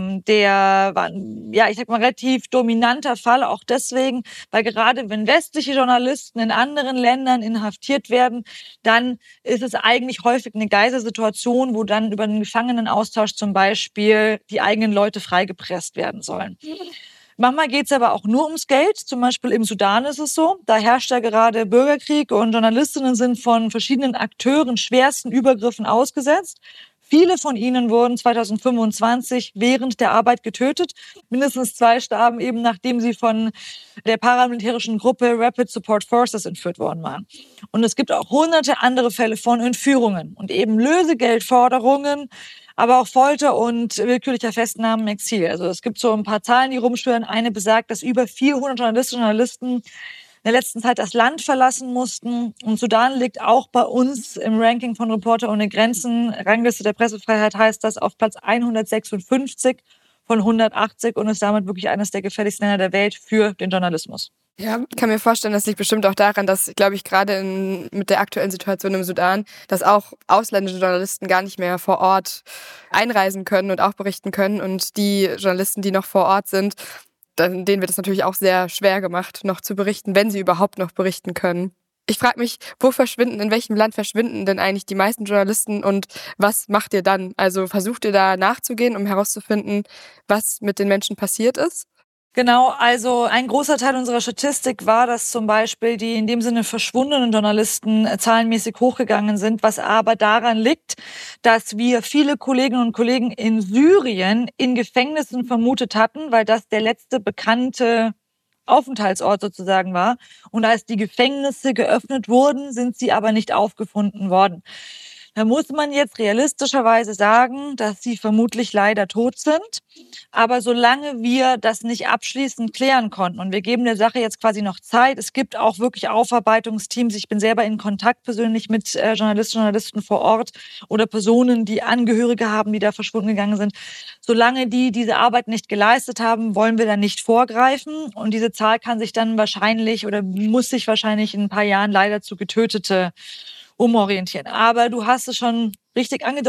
der war, ja, ich sag mal, relativ dominanter Fall, auch deswegen, weil gerade wenn westliche Journalisten in anderen Ländern inhaftiert werden, dann ist es eigentlich häufig eine Geiselsituation, wo dann über einen Gefangenenaustausch zum Beispiel die eigenen Leute freigepresst werden sollen. Manchmal geht es aber auch nur ums Geld. Zum Beispiel im Sudan ist es so. Da herrscht ja gerade Bürgerkrieg und Journalistinnen sind von verschiedenen Akteuren schwersten Übergriffen ausgesetzt. Viele von ihnen wurden 2025 während der Arbeit getötet. Mindestens 2 starben eben, nachdem sie von der paramilitärischen Gruppe Rapid Support Forces entführt worden waren. Und es gibt auch hunderte andere Fälle von Entführungen und eben Lösegeldforderungen, aber auch Folter und willkürlicher Festnahmen im Exil. Also es gibt so ein paar Zahlen, die rumschwirren. Eine besagt, dass über 400 Journalistinnen und Journalisten in der letzten Zeit das Land verlassen mussten. Und Sudan liegt auch bei uns im Ranking von Reporter ohne Grenzen. Rangliste der Pressefreiheit heißt das auf Platz 156 von 180 und ist damit wirklich eines der gefährlichsten Länder der Welt für den Journalismus. Ja, ich kann mir vorstellen, das liegt bestimmt auch daran, dass, glaube ich, gerade mit der aktuellen Situation im Sudan, dass auch ausländische Journalisten gar nicht mehr vor Ort einreisen können und auch berichten können. Und die Journalisten, die noch vor Ort sind, denen wird es natürlich auch sehr schwer gemacht, noch zu berichten, wenn sie überhaupt noch berichten können. Ich frage mich, in welchem Land verschwinden denn eigentlich die meisten Journalisten und was macht ihr dann? Also versucht ihr da nachzugehen, um herauszufinden, was mit den Menschen passiert ist? Genau, also ein großer Teil unserer Statistik war, dass zum Beispiel die in dem Sinne verschwundenen Journalisten zahlenmäßig hochgegangen sind, was aber daran liegt, dass wir viele Kolleginnen und Kollegen in Syrien in Gefängnissen vermutet hatten, weil das der letzte bekannte Aufenthaltsort sozusagen war. Und als die Gefängnisse geöffnet wurden, sind sie aber nicht aufgefunden worden. Da muss man jetzt realistischerweise sagen, dass sie vermutlich leider tot sind. Aber solange wir das nicht abschließend klären konnten und wir geben der Sache jetzt quasi noch Zeit, es gibt auch wirklich Aufarbeitungsteams. Ich bin selber in Kontakt persönlich mit Journalistinnen und Journalisten vor Ort oder Personen, die Angehörige haben, die da verschwunden gegangen sind. Solange die diese Arbeit nicht geleistet haben, wollen wir da nicht vorgreifen. Und diese Zahl kann sich dann wahrscheinlich oder muss sich wahrscheinlich in ein paar Jahren leider zu Getötete umorientieren. Aber du hast es schon richtig angedeutet,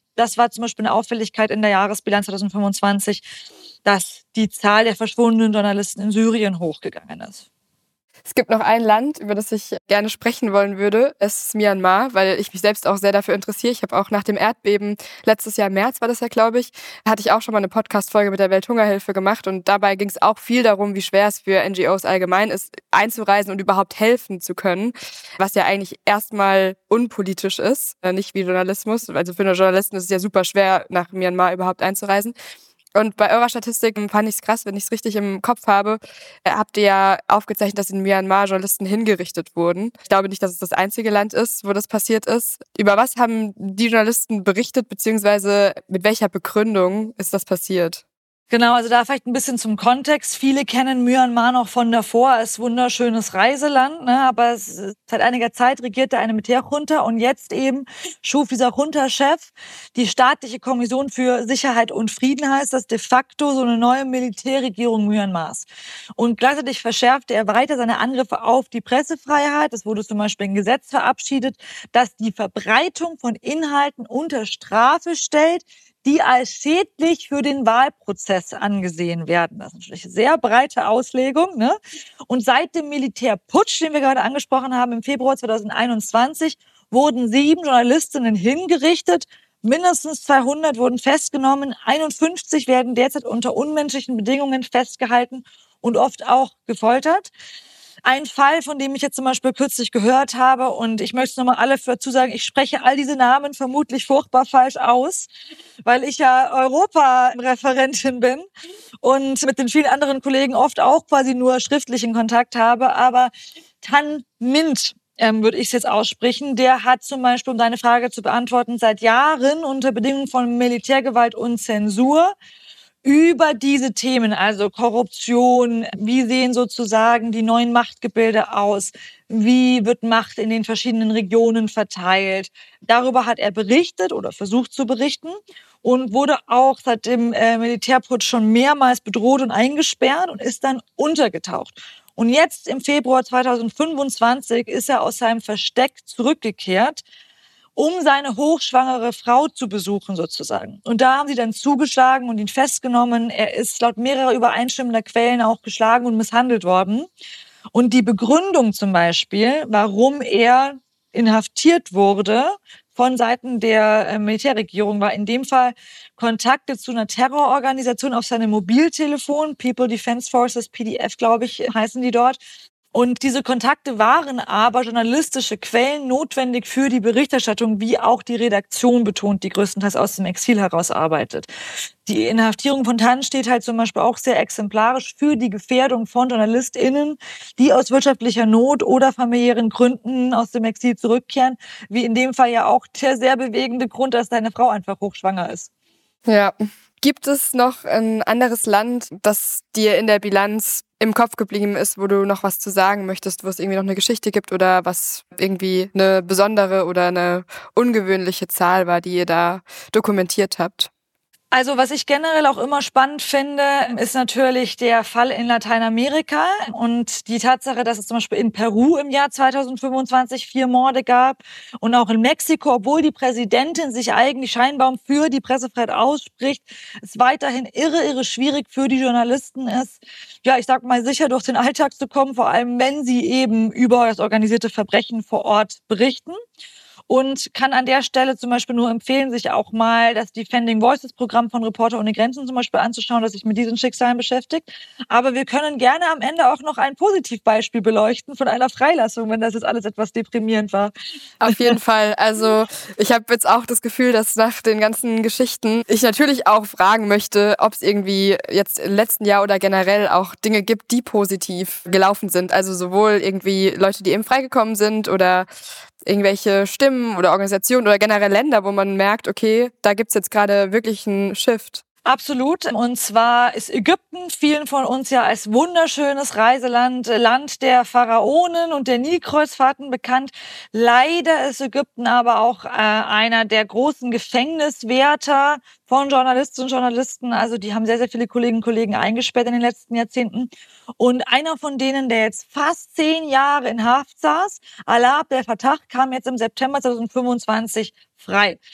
das war zum Beispiel eine Auffälligkeit in der Jahresbilanz 2025, dass die Zahl der verschwundenen Journalisten in Syrien hochgegangen ist. Es gibt noch ein Land, über das ich gerne sprechen wollen würde. Es ist Myanmar, weil ich mich selbst auch sehr dafür interessiere. Ich habe auch nach dem Erdbeben, letztes Jahr im März war das ja, glaube ich, hatte ich auch schon mal eine Podcast-Folge mit der Welthungerhilfe gemacht. Und dabei ging es auch viel darum, wie schwer es für NGOs allgemein ist, einzureisen und überhaupt helfen zu können. Was ja eigentlich erstmal unpolitisch ist, nicht wie Journalismus. Also für einen Journalisten ist es ja super schwer, nach Myanmar überhaupt einzureisen. Und bei eurer Statistik fand ich es krass, wenn ich es richtig im Kopf habe, habt ihr ja aufgezeichnet, dass in Myanmar Journalisten hingerichtet wurden. Ich glaube nicht, dass es das einzige Land ist, wo das passiert ist. Über was haben die Journalisten berichtet, beziehungsweise mit welcher Begründung ist das passiert? Genau, also da vielleicht ein bisschen zum Kontext. Viele kennen Myanmar noch von davor als wunderschönes Reiseland, ne? Aber seit einiger Zeit regiert da eine Militärjunta und jetzt eben schuf dieser Junta-Chef die staatliche Kommission für Sicherheit und Frieden, heißt das, de facto so eine neue Militärregierung Myanmars. Und gleichzeitig verschärfte er weiter seine Angriffe auf die Pressefreiheit. Es wurde zum Beispiel ein Gesetz verabschiedet, das die Verbreitung von Inhalten unter Strafe stellt, die als schädlich für den Wahlprozess angesehen werden. Das ist natürlich eine sehr breite Auslegung, ne? Und seit dem Militärputsch, den wir gerade angesprochen haben, im Februar 2021, wurden 7 Journalistinnen hingerichtet. Mindestens 200 wurden festgenommen. 51 werden derzeit unter unmenschlichen Bedingungen festgehalten und oft auch gefoltert. Ein Fall, von dem ich jetzt zum Beispiel kürzlich gehört habe, und ich möchte nochmal alle dazu sagen, ich spreche all diese Namen vermutlich furchtbar falsch aus, weil ich ja Europa-Referentin bin und mit den vielen anderen Kollegen oft auch quasi nur schriftlichen Kontakt habe. Aber Tan Mint, würde ich es jetzt aussprechen, der hat zum Beispiel, um deine Frage zu beantworten, seit Jahren unter Bedingungen von Militärgewalt und Zensur über diese Themen, also Korruption, wie sehen sozusagen die neuen Machtgebilde aus, wie wird Macht in den verschiedenen Regionen verteilt. Darüber hat er berichtet oder versucht zu berichten und wurde auch seit dem Militärputsch schon mehrmals bedroht und eingesperrt und ist dann untergetaucht. Und jetzt im Februar 2025 ist er aus seinem Versteck zurückgekehrt, um seine hochschwangere Frau zu besuchen sozusagen. Und da haben sie dann zugeschlagen und ihn festgenommen. Er ist laut mehrerer übereinstimmender Quellen auch geschlagen und misshandelt worden. Und die Begründung zum Beispiel, warum er inhaftiert wurde von Seiten der Militärregierung, war in dem Fall Kontakte zu einer Terrororganisation auf seinem Mobiltelefon, People Defense Forces, PDF, glaube ich, heißen die dort. Und diese Kontakte waren aber journalistische Quellen notwendig für die Berichterstattung, wie auch die Redaktion betont, die größtenteils aus dem Exil heraus arbeitet. Die Inhaftierung von Tan steht halt zum Beispiel auch sehr exemplarisch für die Gefährdung von JournalistInnen, die aus wirtschaftlicher Not oder familiären Gründen aus dem Exil zurückkehren, wie in dem Fall ja auch der sehr bewegende Grund, dass deine Frau einfach hochschwanger ist. Ja. Gibt es noch ein anderes Land, das dir in der Bilanz im Kopf geblieben ist, wo du noch was zu sagen möchtest, wo es irgendwie noch eine Geschichte gibt oder was irgendwie eine besondere oder eine ungewöhnliche Zahl war, die ihr da dokumentiert habt? Also was ich generell auch immer spannend finde, ist natürlich der Fall in Lateinamerika und die Tatsache, dass es zum Beispiel in Peru im Jahr 2025 4 Morde gab und auch in Mexiko, obwohl die Präsidentin sich eigentlich scheinbar für die Pressefreiheit ausspricht, es weiterhin irre schwierig für die Journalisten ist, ja, ich sag mal, sicher durch den Alltag zu kommen, vor allem wenn sie eben über das organisierte Verbrechen vor Ort berichten. Und kann an der Stelle zum Beispiel nur empfehlen, sich auch mal das Defending Voices Programm von Reporter ohne Grenzen zum Beispiel anzuschauen, das sich mit diesen Schicksalen beschäftigt. Aber wir können gerne am Ende auch noch ein Positivbeispiel beleuchten von einer Freilassung, wenn das jetzt alles etwas deprimierend war. Auf jeden Fall. Also ich habe jetzt auch das Gefühl, dass nach den ganzen Geschichten ich natürlich auch fragen möchte, ob es irgendwie jetzt im letzten Jahr oder generell auch Dinge gibt, die positiv gelaufen sind. Also sowohl irgendwie Leute, die eben freigekommen sind oder irgendwelche Stimmen oder Organisationen oder generell Länder, wo man merkt, okay, da gibt's jetzt gerade wirklich einen Shift. Absolut. Und zwar ist Ägypten vielen von uns ja als wunderschönes Reiseland, Land der Pharaonen und der Nilkreuzfahrten bekannt. Leider ist Ägypten aber auch einer der großen Gefängniswärter von Journalistinnen und Journalisten. Also die haben sehr viele Kolleginnen und Kollegen eingesperrt in den letzten Jahrzehnten. Und einer von denen, der jetzt fast 10 Jahre in Haft saß, Alaa Abdel Fattah, kam jetzt im September 2025 frei.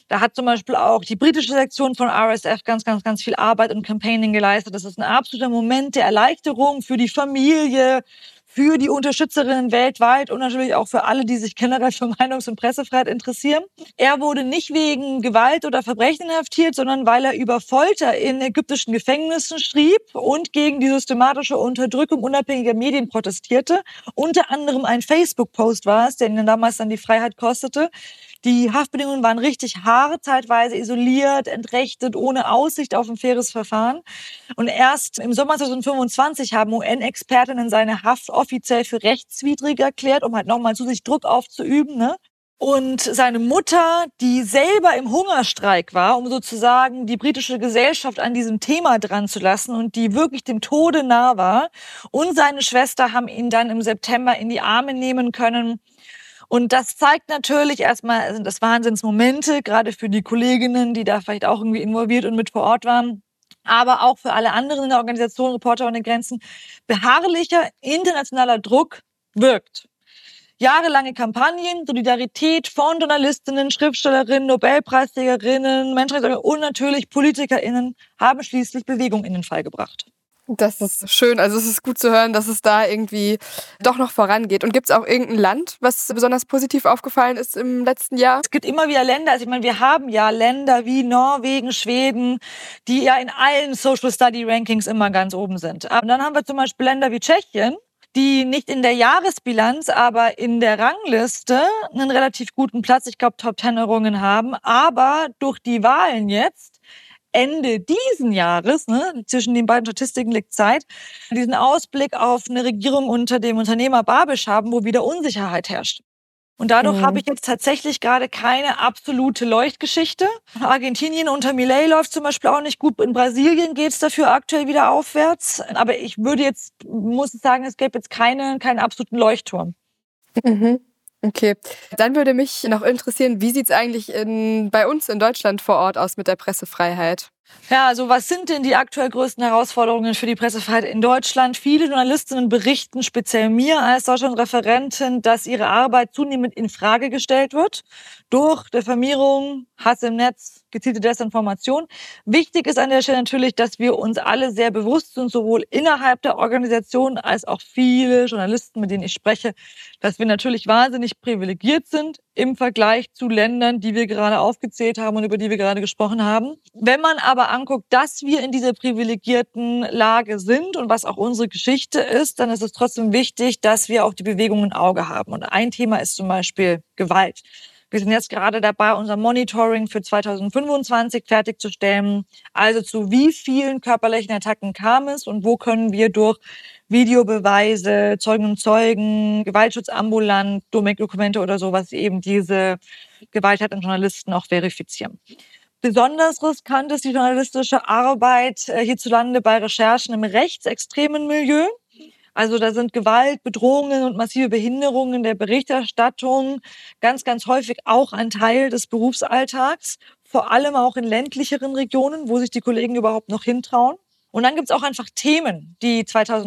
Da hat zum Beispiel auch die britische Sektion von RSF ganz, ganz, ganz viel Arbeit und Campaigning geleistet. Das ist ein absoluter Moment der Erleichterung für die Familie, für die Unterstützerinnen weltweit und natürlich auch für alle, die sich generell für Meinungs- und Pressefreiheit interessieren. Er wurde nicht wegen Gewalt oder Verbrechen inhaftiert, sondern weil er über Folter in ägyptischen Gefängnissen schrieb und gegen die systematische Unterdrückung unabhängiger Medien protestierte. Unter anderem ein Facebook-Post war es, der ihn damals dann die Freiheit kostete. Die Haftbedingungen waren richtig hart, zeitweise isoliert, entrechtet, ohne Aussicht auf ein faires Verfahren. Und erst im Sommer 2025 haben UN-Expertinnen seine Haft offiziell für rechtswidrig erklärt, um halt nochmal zusätzlich Druck aufzuüben, ne? Und seine Mutter, die selber im Hungerstreik war, um sozusagen die britische Gesellschaft an diesem Thema dran zu lassen und die wirklich dem Tode nah war, und seine Schwester haben ihn dann im September in die Arme nehmen können. Und das zeigt natürlich erstmal, sind das Wahnsinnsmomente, gerade für die Kolleginnen, die da vielleicht auch irgendwie involviert und mit vor Ort waren, aber auch für alle anderen in der Organisation Reporter ohne Grenzen. Beharrlicher internationaler Druck wirkt. Jahrelange Kampagnen, Solidarität von Journalistinnen, Schriftstellerinnen, Nobelpreisträgerinnen, Menschenrechtslerinnen und natürlich PolitikerInnen haben schließlich Bewegung in den Fall gebracht. Das ist schön. Also es ist gut zu hören, dass es da irgendwie doch noch vorangeht. Und gibt es auch irgendein Land, was besonders positiv aufgefallen ist im letzten Jahr? Es gibt immer wieder Länder, also ich meine, wir haben ja Länder wie Norwegen, Schweden, die ja in allen Social Study Rankings immer ganz oben sind. Und dann haben wir zum Beispiel Länder wie Tschechien, die nicht in der Jahresbilanz, aber in der Rangliste einen relativ guten Platz, ich glaube Top 10 errungen haben, aber durch die Wahlen jetzt Ende diesen Jahres, ne, zwischen den beiden Statistiken liegt Zeit, diesen Ausblick auf eine Regierung unter dem Unternehmer Babiš haben, wo wieder Unsicherheit herrscht. Und dadurch habe ich jetzt tatsächlich gerade keine absolute Leuchtgeschichte. Argentinien unter Milei läuft zum Beispiel auch nicht gut. In Brasilien geht es dafür aktuell wieder aufwärts. Aber ich muss sagen, es gäbe jetzt keinen absoluten Leuchtturm. Mhm. Okay, dann würde mich noch interessieren, wie sieht es eigentlich bei uns in Deutschland vor Ort aus mit der Pressefreiheit? Ja, also was sind denn die aktuell größten Herausforderungen für die Pressefreiheit in Deutschland? Viele Journalistinnen berichten, speziell mir als Deutschlandreferentin, dass ihre Arbeit zunehmend in Frage gestellt wird durch Diffamierung, Hass im Netz, gezielte Desinformation. Wichtig ist an der Stelle natürlich, dass wir uns alle sehr bewusst sind, sowohl innerhalb der Organisation als auch viele Journalisten, mit denen ich spreche, dass wir natürlich wahnsinnig privilegiert sind im Vergleich zu Ländern, die wir gerade aufgezählt haben und über die wir gerade gesprochen haben. Wenn man aber anguckt, dass wir in dieser privilegierten Lage sind und was auch unsere Geschichte ist, dann ist es trotzdem wichtig, dass wir auch die Bewegung im Auge haben. Und ein Thema ist zum Beispiel Gewalt. Wir sind jetzt gerade dabei, unser Monitoring für 2025 fertigzustellen. Also zu wie vielen körperlichen Attacken kam es und wo können wir durch Videobeweise, Zeugen und Zeugen, Gewaltschutz ambulant, Dokumente oder sowas eben diese Gewalttat an Journalisten auch verifizieren. Besonders riskant ist die journalistische Arbeit hierzulande bei Recherchen im rechtsextremen Milieu. Also da sind Gewalt, Bedrohungen und massive Behinderungen der Berichterstattung ganz, ganz häufig auch ein Teil des Berufsalltags, vor allem auch in ländlicheren Regionen, wo sich die Kollegen überhaupt noch hintrauen. Und dann gibt es auch einfach Themen, die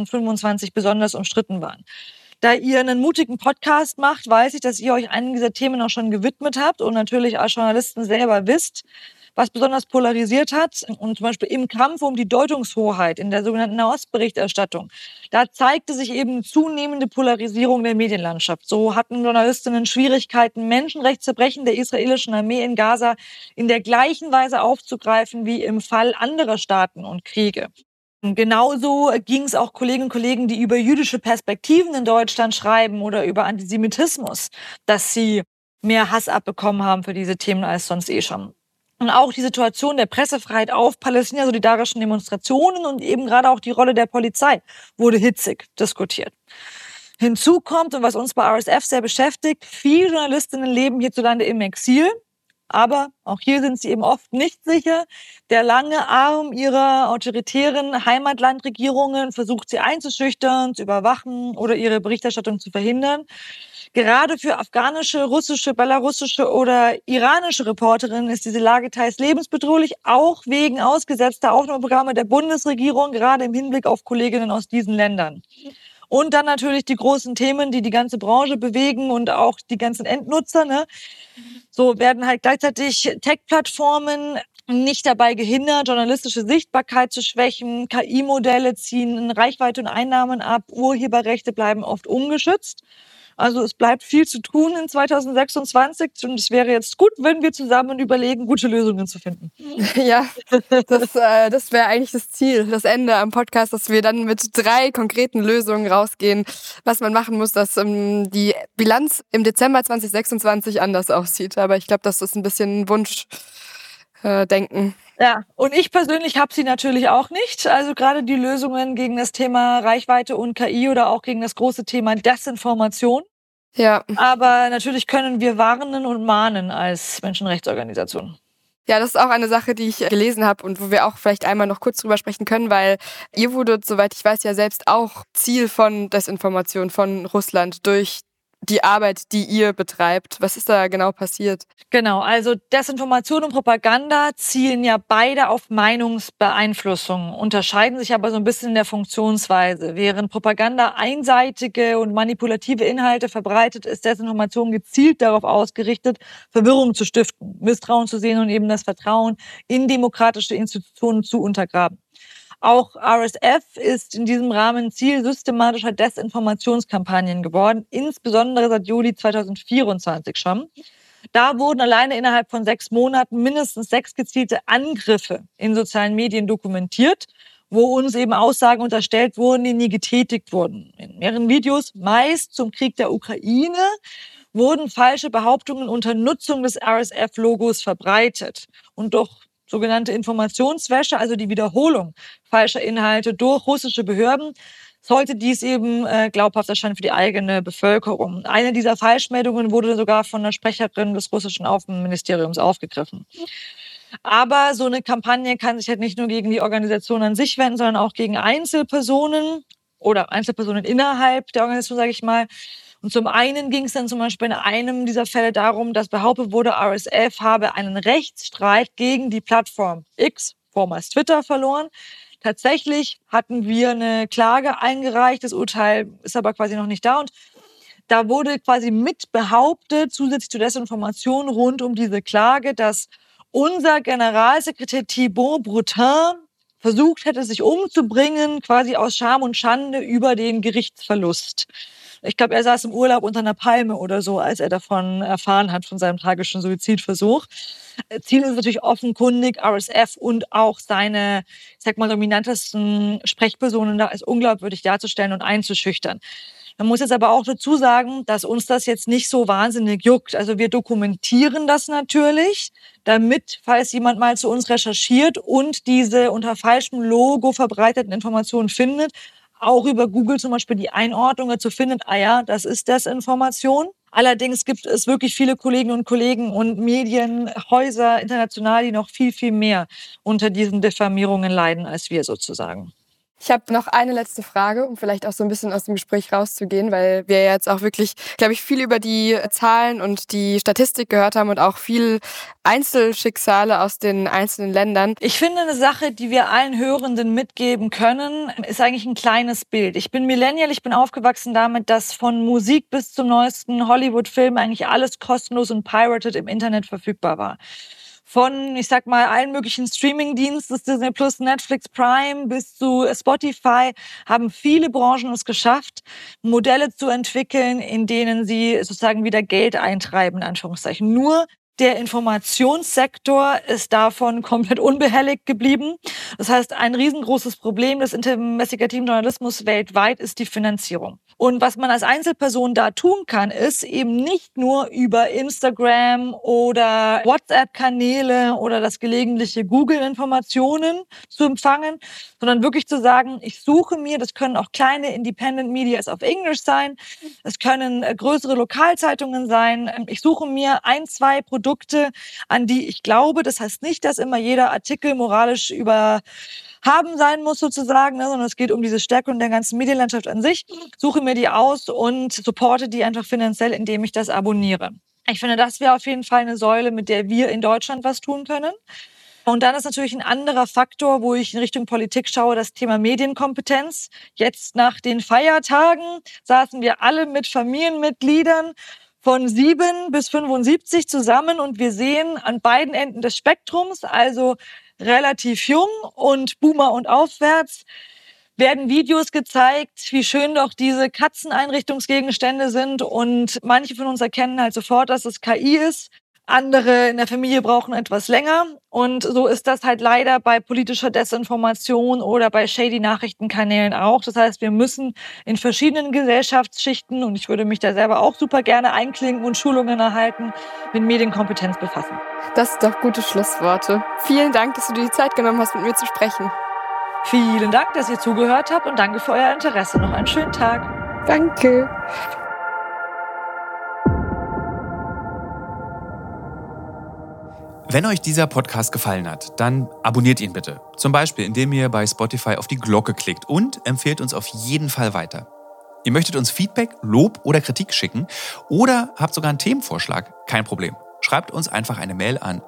2025 besonders umstritten waren. Da ihr einen mutigen Podcast macht, weiß ich, dass ihr euch einigen dieser Themen auch schon gewidmet habt und natürlich als Journalisten selber wisst, was besonders polarisiert hat. Und zum Beispiel im Kampf um die Deutungshoheit in der sogenannten Nahostberichterstattung, da zeigte sich eben zunehmende Polarisierung der Medienlandschaft. So hatten Journalistinnen Schwierigkeiten, Menschenrechtsverbrechen der israelischen Armee in Gaza in der gleichen Weise aufzugreifen wie im Fall anderer Staaten und Kriege. Und genauso ging es auch Kolleginnen und Kollegen, die über jüdische Perspektiven in Deutschland schreiben oder über Antisemitismus, dass sie mehr Hass abbekommen haben für diese Themen als sonst schon. Und auch die Situation der Pressefreiheit auf palästina-solidarischen Demonstrationen und eben gerade auch die Rolle der Polizei wurde hitzig diskutiert. Hinzu kommt, und was uns bei RSF sehr beschäftigt, viele Journalistinnen leben hierzulande im Exil. Aber auch hier sind sie eben oft nicht sicher. Der lange Arm ihrer autoritären Heimatlandregierungen versucht sie einzuschüchtern, zu überwachen oder ihre Berichterstattung zu verhindern. Gerade für afghanische, russische, belarussische oder iranische Reporterinnen ist diese Lage teils lebensbedrohlich, auch wegen ausgesetzter Aufnahmeprogramme der Bundesregierung, gerade im Hinblick auf Kolleginnen aus diesen Ländern. Und dann natürlich die großen Themen, die die ganze Branche bewegen und auch die ganzen Endnutzer, ne? So werden halt gleichzeitig Tech-Plattformen nicht dabei gehindert, journalistische Sichtbarkeit zu schwächen. KI-Modelle ziehen Reichweite und Einnahmen ab. Urheberrechte bleiben oft ungeschützt. Also es bleibt viel zu tun in 2026 und es wäre jetzt gut, wenn wir zusammen überlegen, gute Lösungen zu finden. Ja, das wäre eigentlich das Ziel, das Ende am Podcast, dass wir dann mit 3 konkreten Lösungen rausgehen, was man machen muss, dass die Bilanz im Dezember 2026 anders aussieht. Aber ich glaube, das ist ein bisschen Wunschdenken. Ja, und ich persönlich habe sie natürlich auch nicht. Also gerade die Lösungen gegen das Thema Reichweite und KI oder auch gegen das große Thema Desinformation. Ja. Aber natürlich können wir warnen und mahnen als Menschenrechtsorganisation. Ja, das ist auch eine Sache, die ich gelesen habe und wo wir auch vielleicht einmal noch kurz drüber sprechen können, weil ihr wurdet, soweit ich weiß, ja selbst auch Ziel von Desinformation von Russland durch die Arbeit, die ihr betreibt. Was ist da genau passiert? Genau, also Desinformation und Propaganda zielen ja beide auf Meinungsbeeinflussung, unterscheiden sich aber so ein bisschen in der Funktionsweise. Während Propaganda einseitige und manipulative Inhalte verbreitet, ist Desinformation gezielt darauf ausgerichtet, Verwirrung zu stiften, Misstrauen zu sehen und eben das Vertrauen in demokratische Institutionen zu untergraben. Auch RSF ist in diesem Rahmen Ziel systematischer Desinformationskampagnen geworden, insbesondere seit Juli 2024 schon. Da wurden alleine innerhalb von 6 Monaten mindestens 6 gezielte Angriffe in sozialen Medien dokumentiert, wo uns eben Aussagen unterstellt wurden, die nie getätigt wurden. In mehreren Videos, meist zum Krieg der Ukraine, wurden falsche Behauptungen unter Nutzung des RSF-Logos verbreitet. Und durch sogenannte Informationswäsche, also die Wiederholung falscher Inhalte durch russische Behörden, sollte dies eben glaubhaft erscheinen für die eigene Bevölkerung. Eine dieser Falschmeldungen wurde sogar von einer Sprecherin des russischen Außenministeriums aufgegriffen. Aber so eine Kampagne kann sich halt nicht nur gegen die Organisation an sich wenden, sondern auch gegen Einzelpersonen oder Einzelpersonen innerhalb der Organisation, sage ich mal. Und zum einen ging es dann zum Beispiel in einem dieser Fälle darum, dass behauptet wurde, RSF habe einen Rechtsstreit gegen die Plattform X, vormals Twitter, verloren. Tatsächlich hatten wir eine Klage eingereicht, das Urteil ist aber quasi noch nicht da. Und da wurde quasi mit behauptet, zusätzlich zu Desinformation rund um diese Klage, dass unser Generalsekretär Thibault Brutin versucht hätte, sich umzubringen, quasi aus Scham und Schande über den Gerichtsverlust. Ich glaube, er saß im Urlaub unter einer Palme oder so, als er davon erfahren hat, von seinem tragischen Suizidversuch. Ziel ist natürlich offenkundig, RSF und auch seine, ich sag mal, dominantesten Sprechpersonen da als unglaubwürdig darzustellen und einzuschüchtern. Man muss jetzt aber auch dazu sagen, dass uns das jetzt nicht so wahnsinnig juckt. Also wir dokumentieren das natürlich, damit, falls jemand mal zu uns recherchiert und diese unter falschem Logo verbreiteten Informationen findet, auch über Google zum Beispiel die Einordnung dazu findet, ah ja, das ist Desinformation. Allerdings gibt es wirklich viele Kolleginnen und Kollegen und Medienhäuser international, die noch viel, viel mehr unter diesen Diffamierungen leiden als wir sozusagen. Ich habe noch eine letzte Frage, um vielleicht auch so ein bisschen aus dem Gespräch rauszugehen, weil wir jetzt auch wirklich, glaube ich, viel über die Zahlen und die Statistik gehört haben und auch viel Einzelschicksale aus den einzelnen Ländern. Ich finde, eine Sache, die wir allen Hörenden mitgeben können, ist eigentlich ein kleines Bild. Ich bin Millennial, ich bin aufgewachsen damit, dass von Musik bis zum neuesten Hollywood-Film eigentlich alles kostenlos und pirated im Internet verfügbar war. Von, ich sag mal, allen möglichen Streaming-Diensten, Disney Plus, Netflix, Prime bis zu Spotify, haben viele Branchen es geschafft, Modelle zu entwickeln, in denen sie sozusagen wieder Geld eintreiben, in Anführungszeichen. Nur der Informationssektor ist davon komplett unbehelligt geblieben. Das heißt, ein riesengroßes Problem des investigativen Journalismus weltweit ist die Finanzierung. Und was man als Einzelperson da tun kann, ist eben nicht nur über Instagram oder WhatsApp-Kanäle oder das gelegentliche Google Informationen zu empfangen, sondern wirklich zu sagen, ich suche mir, das können auch kleine Independent Medias auf Englisch sein, es können größere Lokalzeitungen sein, ich suche mir 1, 2 Produkte, an die ich glaube. Das heißt nicht, dass immer jeder Artikel moralisch haben sein muss sozusagen, ne, sondern es geht um diese Stärkung der ganzen Medienlandschaft an sich. Suche mir die aus und supporte die einfach finanziell, indem ich das abonniere. Ich finde, das wäre auf jeden Fall eine Säule, mit der wir in Deutschland was tun können. Und dann ist natürlich ein anderer Faktor, wo ich in Richtung Politik schaue, das Thema Medienkompetenz. Jetzt nach den Feiertagen saßen wir alle mit Familienmitgliedern von 7 bis 75 zusammen und wir sehen an beiden Enden des Spektrums, also relativ jung und Boomer und aufwärts, werden Videos gezeigt, wie schön doch diese Katzeneinrichtungsgegenstände sind und manche von uns erkennen halt sofort, dass es KI ist. Andere in der Familie brauchen etwas länger und so ist das halt leider bei politischer Desinformation oder bei shady Nachrichtenkanälen auch. Das heißt, wir müssen in verschiedenen Gesellschaftsschichten, und ich würde mich da selber auch super gerne einklinken und Schulungen erhalten, mit Medienkompetenz befassen. Das sind doch gute Schlussworte. Vielen Dank, dass du dir die Zeit genommen hast, mit mir zu sprechen. Vielen Dank, dass ihr zugehört habt und danke für euer Interesse. Noch einen schönen Tag. Danke. Wenn euch dieser Podcast gefallen hat, dann abonniert ihn bitte. Zum Beispiel, indem ihr bei Spotify auf die Glocke klickt und empfehlt uns auf jeden Fall weiter. Ihr möchtet uns Feedback, Lob oder Kritik schicken oder habt sogar einen Themenvorschlag? Kein Problem. Schreibt uns einfach eine Mail an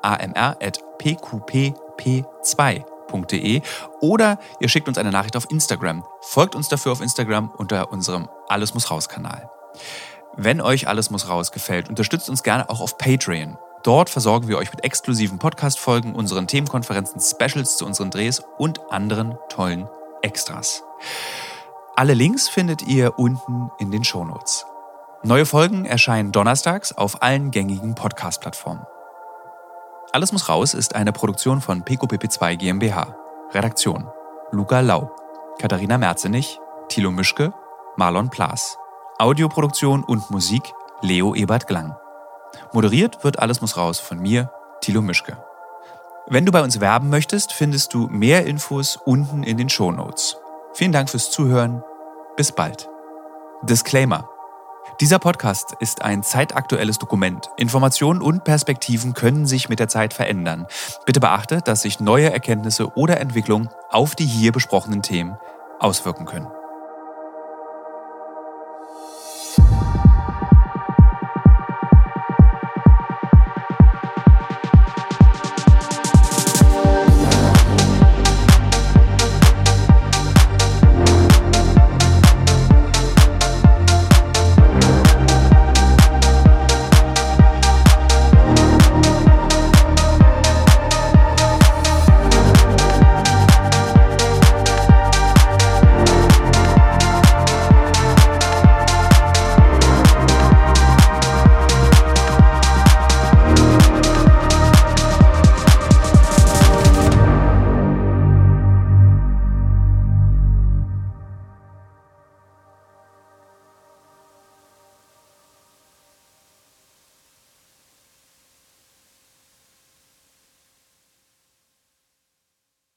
amr@pqpp2.de oder ihr schickt uns eine Nachricht auf Instagram. Folgt uns dafür auf Instagram unter unserem Alles muss raus Kanal. Wenn euch Alles muss raus gefällt, unterstützt uns gerne auch auf Patreon. Dort versorgen wir euch mit exklusiven Podcast-Folgen, unseren Themenkonferenzen, Specials zu unseren Drehs und anderen tollen Extras. Alle Links findet ihr unten in den Shownotes. Neue Folgen erscheinen donnerstags auf allen gängigen Podcast-Plattformen. Alles muss raus ist eine Produktion von PQPP2 GmbH. Redaktion: Luca Lau, Katharina Merzenich, Thilo Mischke, Marlon Plaas. Audioproduktion und Musik: Leo Ebert Glang. Moderiert wird Alles muss raus von mir, Thilo Mischke. Wenn du bei uns werben möchtest, findest du mehr Infos unten in den Shownotes. Vielen Dank fürs Zuhören. Bis bald. Disclaimer: Dieser Podcast ist ein zeitaktuelles Dokument. Informationen und Perspektiven können sich mit der Zeit verändern. Bitte beachte, dass sich neue Erkenntnisse oder Entwicklungen auf die hier besprochenen Themen auswirken können.